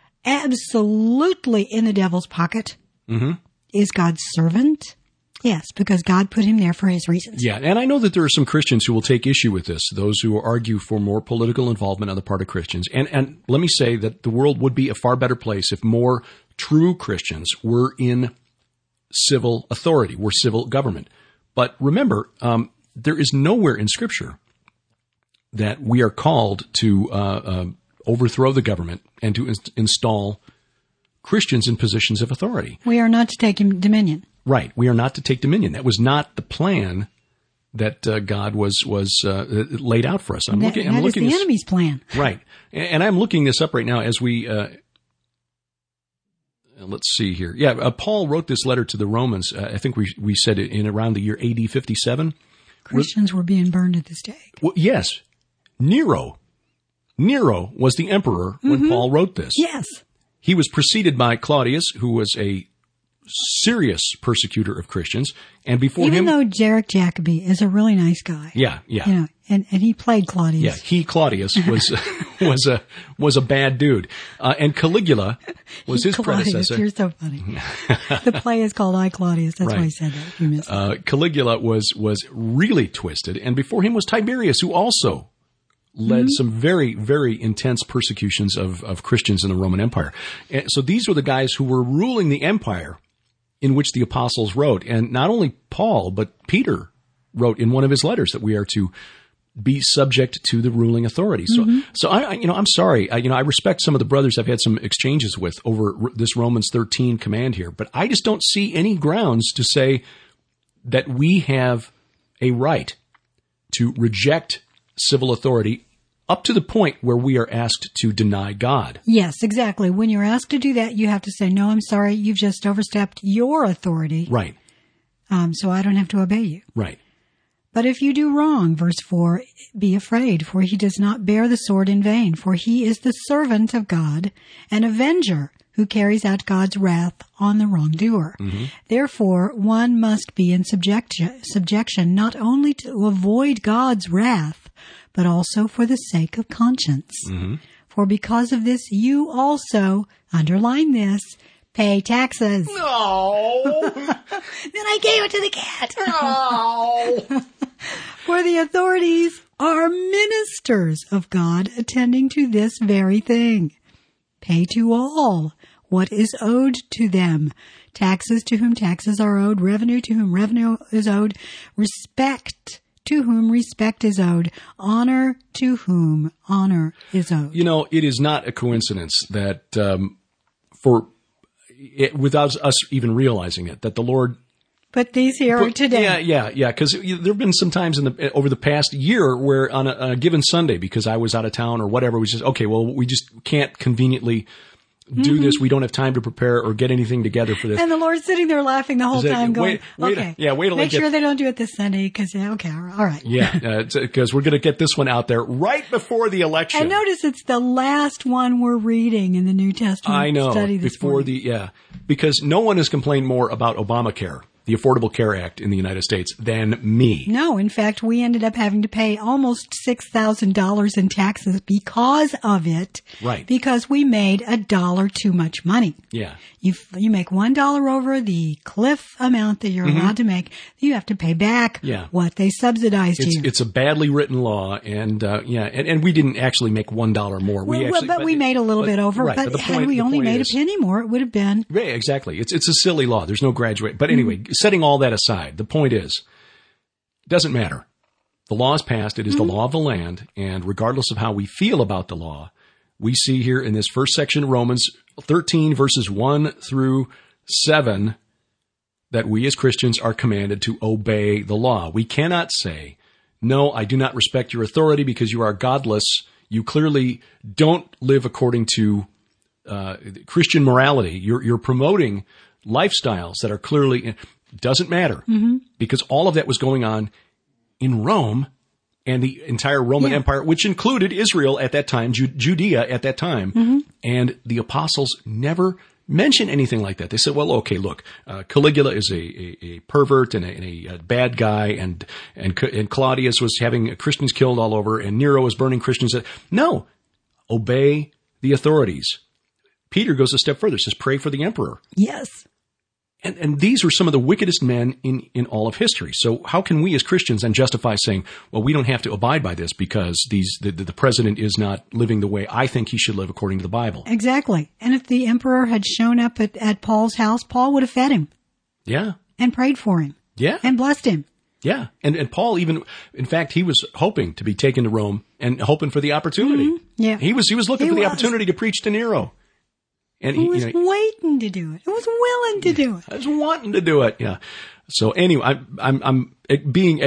absolutely in the devil's pocket is God's servant? Yes, because God put him there for his reasons.
Yeah, and I know that there are some Christians who will take issue with this, those who argue for more political involvement on the part of Christians. And let me say that the world would be a far better place if more true Christians were in civil authority, were civil government. But remember, there is nowhere in Scripture that we are called to overthrow the government and to install Christians in positions of authority.
We are not to take dominion.
Right. We are not to take dominion. That was not the plan that God was laid out for us.
That is the enemy's plan.
Right. And I'm looking this up right now as we let's see here. Yeah, Paul wrote this letter to the Romans. I think we said it in around the year AD 57.
Christians were being burned at the stake.
Well, yes. Nero was the emperor when Paul wrote this.
Yes.
He was preceded by Claudius, who was a serious persecutor of Christians, and before
even though Derek Jacobi is a really nice guy.
Yeah.
You know, and he played Claudius.
Yeah, Claudius was a bad dude. And Caligula was his predecessor.
You're so funny. The play is called I, Claudius. That's why he said that. You missed it.
Caligula was really twisted, and before him was Tiberius, who also led some very, very intense persecutions of Christians in the Roman Empire. And so these were the guys who were ruling the empire in which the apostles wrote. And not only Paul, but Peter wrote in one of his letters that we are to be subject to the ruling authority. So I'm sorry. I respect some of the brothers I've had some exchanges with over this Romans 13 command here, but I just don't see any grounds to say that we have a right to reject civil authority up to the point where we are asked to deny God.
Yes, exactly. When you're asked to do that, you have to say, no, I'm sorry, you've just overstepped your authority.
Right.
So I don't have to obey you.
Right.
But if you do wrong, verse 4, be afraid, for he does not bear the sword in vain, for he is the servant of God, an avenger who carries out God's wrath on the wrongdoer. Therefore, one must be in subjection not only to avoid God's wrath, but also for the sake of conscience. For because of this, you also, underline this, pay taxes.
No.
Then I gave it to the cat.
No.
For the authorities are ministers of God attending to this very thing. Pay to all what is owed to them. Taxes to whom taxes are owed, revenue to whom revenue is owed, respect to whom respect is owed, honor to whom honor is owed.
You know, it is not a coincidence that without us even realizing it, that the Lord
put these here today.
Yeah. Because there have been some times over the past year where on a given Sunday, because I was out of town or whatever, we just we just can't conveniently do this. We don't have time to prepare or get anything together for this.
And the Lord's sitting there laughing the whole time going,
wait till
make sure they don't do it this Sunday because, all right.
Yeah, because we're going to get this one out there right before the election.
And notice it's the last one we're reading in the New Testament
I know,
study this
before
morning.
because no one has complained more about Obamacare the Affordable Care Act in the United States than me.
No, in fact, we ended up having to pay almost $6,000 in taxes because of it.
Right.
Because we made $1 too much money.
Yeah.
You make $1 over the cliff amount that you're allowed to make, you have to pay back what they subsidized you.
It's a badly written law, and and we didn't actually make $1 more.
We made a little bit over, but had we only made a penny more, it would have been.
Yeah, exactly. It's a silly law. There's no graduate. But anyway, setting all that aside, the point is, it doesn't matter. The law is passed. It is the law of the land, and regardless of how we feel about the law, we see here in this first section of Romans 13, verses 1 through 7, that we as Christians are commanded to obey the law. We cannot say, no, I do not respect your authority because you are godless. You clearly don't live according to Christian morality. You're promoting lifestyles that are clearly, it doesn't matter, because all of that was going on in Rome and the entire Roman Empire, which included Israel at that time, Judea at that time. And the apostles never mention anything like that. They said, well, okay, look, Caligula is a pervert and a bad guy, and Claudius was having Christians killed all over, and Nero was burning Christians. No, obey the authorities. Peter goes a step further, says, pray for the emperor.
Yes.
And these are some of the wickedest men in all of history. So how can we as Christians then justify saying, well, we don't have to abide by this because the president is not living the way I think he should live according to the Bible? Exactly.
And if the emperor had shown up at Paul's house, Paul would have fed him.
Yeah.
And prayed for him.
Yeah.
And blessed him.
Yeah. And Paul even, in fact, he was hoping to be taken to Rome and hoping for the opportunity.
Yeah.
He was looking for the opportunity to preach to Nero. And
he was waiting to do it. He was willing to do it.
I was wanting to do it. Yeah. So anyway, I'm being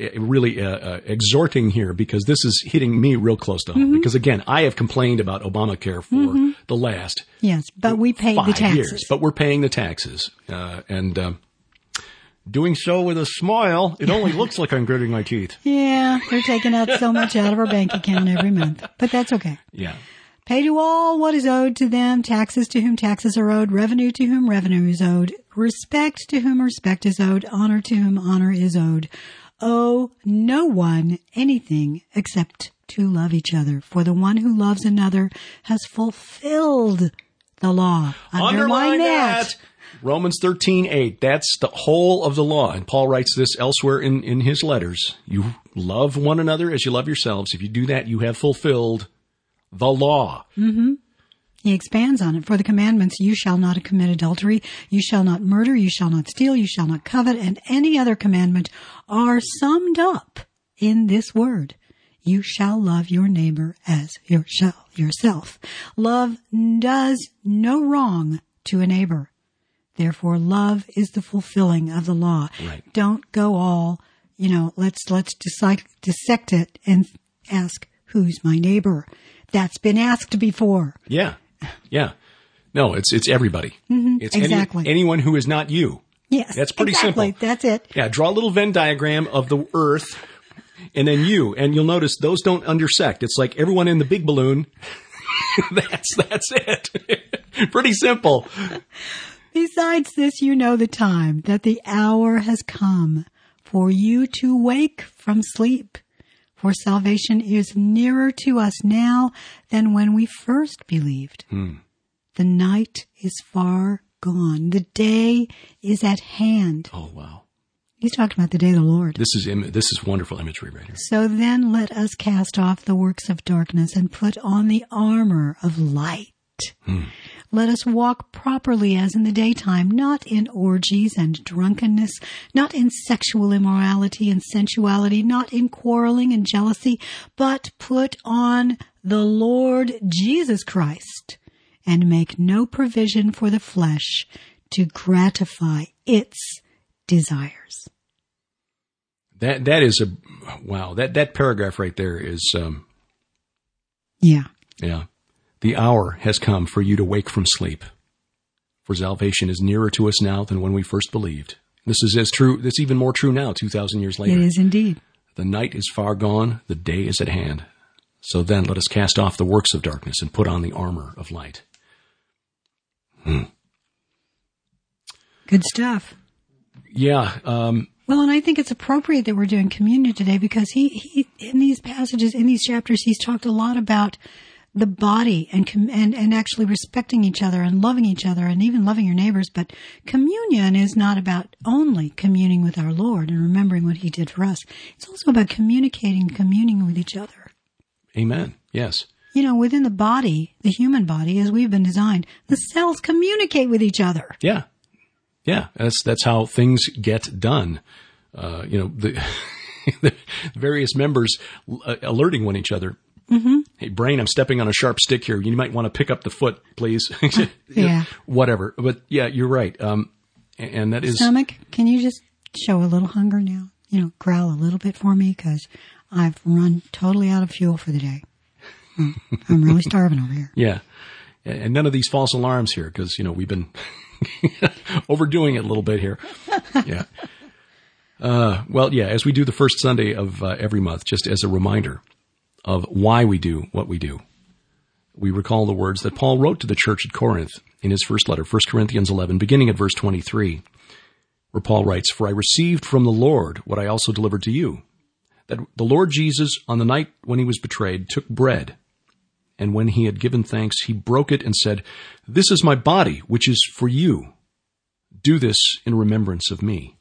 exhorting here because this is hitting me real close to home. Because again, I have complained about Obamacare for the last
but we paid the
5
taxes.
years. But we're paying the taxes, and doing so with a smile. It only looks like I'm gritting my teeth.
Yeah, they're taking out so much out of our bank account every month, but that's okay.
Yeah.
Pay to all what is owed to them, taxes to whom taxes are owed, revenue to whom revenue is owed, respect to whom respect is owed, honor to whom honor is owed. Owe no one anything except to love each other, for the one who loves another has fulfilled the law. Underline that.
Romans 13:8. That's the whole of the law. And Paul writes this elsewhere in his letters. You love one another as you love yourselves. If you do that, you have fulfilled the law.
He expands on it. For the commandments, you shall not commit adultery, you shall not murder, you shall not steal, you shall not covet, and any other commandment are summed up in this word. You shall love your neighbor as yourself. Love does no wrong to a neighbor. Therefore, love is the fulfilling of the law.
Right. Don't
go all, let's dissect it and ask, who's my neighbor? That's been asked before.
Yeah. Yeah. No, it's everybody. It's
exactly.
Anyone who is not you.
Yes.
That's pretty simple.
That's it.
Yeah. Draw a little Venn diagram of the earth and then you, and you'll notice those don't intersect. It's like everyone in the big balloon. That's it. Pretty simple.
Besides this, you know the time, that the hour has come for you to wake from sleep. For salvation is nearer to us now than when we first believed. The night is far gone. The day is at hand.
Oh, wow.
He's talking about the day of the Lord.
This is wonderful imagery right here.
So then let us cast off the works of darkness and put on the armor of light. Let us walk properly as in the daytime, not in orgies and drunkenness, not in sexual immorality and sensuality, not in quarreling and jealousy, but put on the Lord Jesus Christ and make no provision for the flesh to gratify its desires.
That is wow. That paragraph right there is
Yeah.
The hour has come for you to wake from sleep. For salvation is nearer to us now than when we first believed. This is as true. It's even more true now, 2,000 years later.
It is indeed.
The night is far gone. The day is at hand. So then let us cast off the works of darkness and put on the armor of light.
Good stuff.
Yeah.
Well, and I think it's appropriate that we're doing communion today because he in these passages, in these chapters, he's talked a lot about the body and actually respecting each other and loving each other and even loving your neighbors. But communion is not about only communing with our Lord and remembering what he did for us. It's also about communing with each other.
Amen. Yes.
You know, within the body, the human body, as we've been designed, the cells communicate with each other.
Yeah. Yeah. That's how things get done. The various members alerting one each other. Mm-hmm. Hey, brain, I'm stepping on a sharp stick here. You might want to pick up the foot, please.
Yeah.
Whatever. But yeah, you're right. And that is.
Stomach, can you just show a little hunger now? You know, growl a little bit for me because I've run totally out of fuel for the day. I'm really starving over here.
Yeah. And none of these false alarms here because, we've been overdoing it a little bit here. Yeah. As we do the first Sunday of every month, just as a reminder of why we do what we do, we recall the words that Paul wrote to the church at Corinth in his first letter, 1 Corinthians 11, beginning at verse 23, where Paul writes, "For I received from the Lord what I also delivered to you, that the Lord Jesus, on the night when he was betrayed, took bread, and when he had given thanks, he broke it and said, 'This is my body, which is for you. Do this in remembrance of me.'"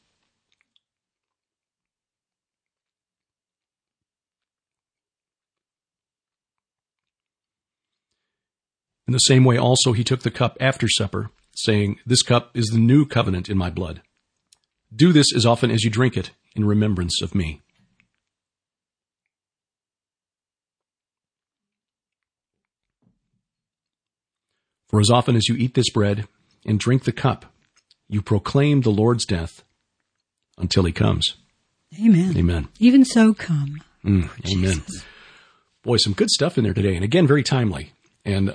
In the same way also he took the cup after supper, saying, "This cup is the new covenant in my blood. Do this as often as you drink it in remembrance of me." For as often as you eat this bread and drink the cup, you proclaim the Lord's death until he comes.
Amen.
Amen.
Even so, come.
Amen.
Jesus.
Boy, some good stuff in there today. And again, very timely. And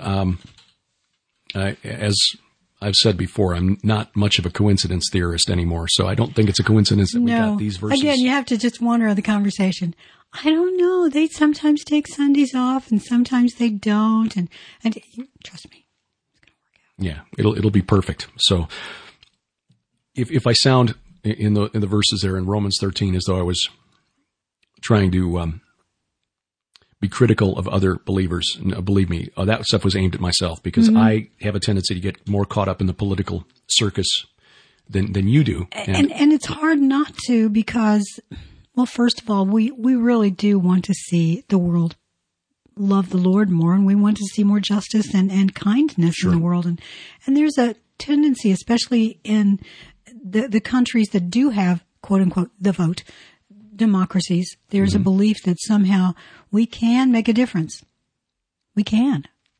as I've said before, I'm not much of a coincidence theorist anymore. So I don't think it's a coincidence that we got these verses.
Again, you have to just wonder the conversation. I don't know. They sometimes take Sundays off and sometimes they don't. And trust me.
Yeah, it'll be perfect. So if I sound in the verses there in Romans 13 as though I was trying to be critical of other believers, believe me, that stuff was aimed at myself because I have a tendency to get more caught up in the political circus than you do.
And it's hard not to because, well, first of all, we really do want to see the world love the Lord more, and we want to see more justice and kindness in the world. And there's a tendency, especially in the countries that do have, quote unquote, the vote, democracies, there's a belief that somehow we can make a difference. We can.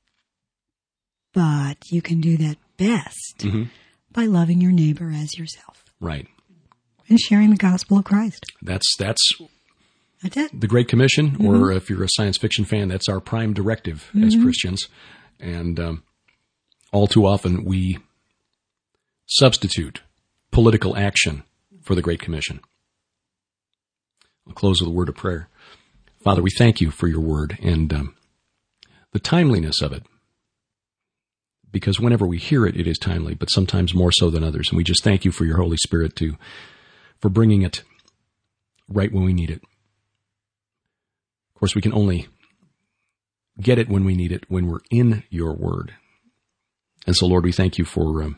But you can do that best by loving your neighbor as yourself.
Right.
And sharing the gospel of Christ.
That's
it.
The Great Commission, or if you're a science fiction fan, that's our prime directive as Christians. And all too often we substitute political action for the Great Commission. I'll close with a word of prayer. Father, we thank you for your word and the timeliness of it. Because whenever we hear it, it is timely, but sometimes more so than others. And we just thank you for your Holy Spirit for bringing it right when we need it. Of course, we can only get it when we need it, when we're in your word. And so, Lord, we thank you for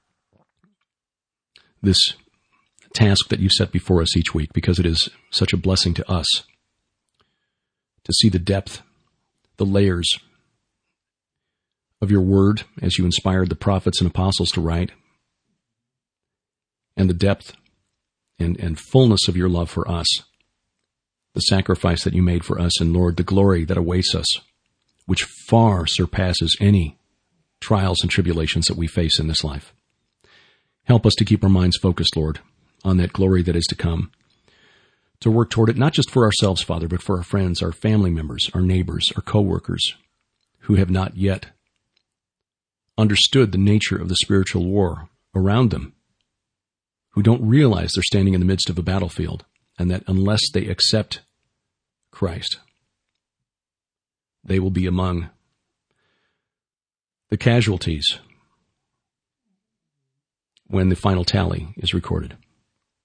this task that you set before us each week, because it is such a blessing to us to see the depth, the layers of your word as you inspired the prophets and apostles to write, and the depth and fullness of your love for us, the sacrifice that you made for us, and Lord, the glory that awaits us, which far surpasses any trials and tribulations that we face in this life. Help us to keep our minds focused, Lord, on that glory that is to come, to work toward it, not just for ourselves, Father, but for our friends, our family members, our neighbors, our co-workers, who have not yet understood the nature of the spiritual war around them, who don't realize they're standing in the midst of a battlefield, and that unless they accept Christ, they will be among the casualties when the final tally is recorded.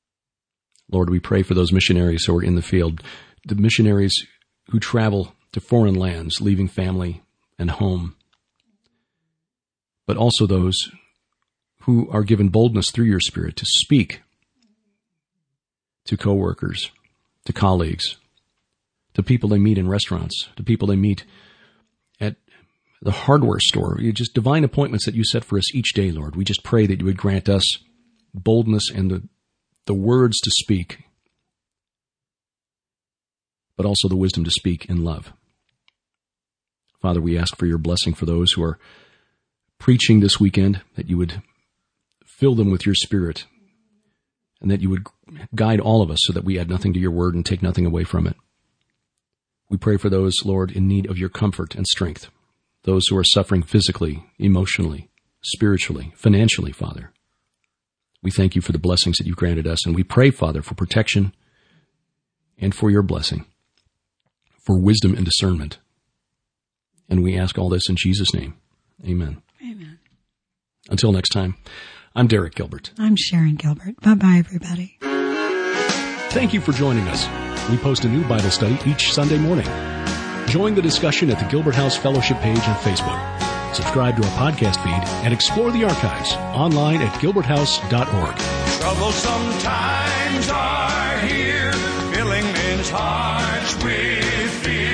Lord, we pray for those missionaries who are in the field, the missionaries who travel to foreign lands, leaving family and home, but also those who are given boldness through your Spirit to speak to coworkers, to colleagues, to people they meet in restaurants, to people they meet at the hardware store. You just divine appointments that you set for us each day, Lord. We just pray that you would grant us boldness and the words to speak, but also the wisdom to speak in love. Father, we ask for your blessing for those who are preaching this weekend, that you would fill them with your Spirit, and that you would guide all of us so that we add nothing to your word and take nothing away from it. We pray for those, Lord, in need of your comfort and strength, those who are suffering physically, emotionally, spiritually, financially, Father. We thank you for the blessings that you've granted us, and we pray, Father, for protection and for your blessing, for wisdom and discernment. And we ask all this in Jesus' name. Amen.
Amen.
Until next time, I'm Derek Gilbert.
I'm Sharon Gilbert. Bye-bye, everybody.
Thank you for joining us. We post a new Bible study each Sunday morning. Join the discussion at the Gilbert House Fellowship page on Facebook. Subscribe to our podcast feed and explore the archives online at gilberthouse.org.
Troublesome times are here, filling men's hearts with fear.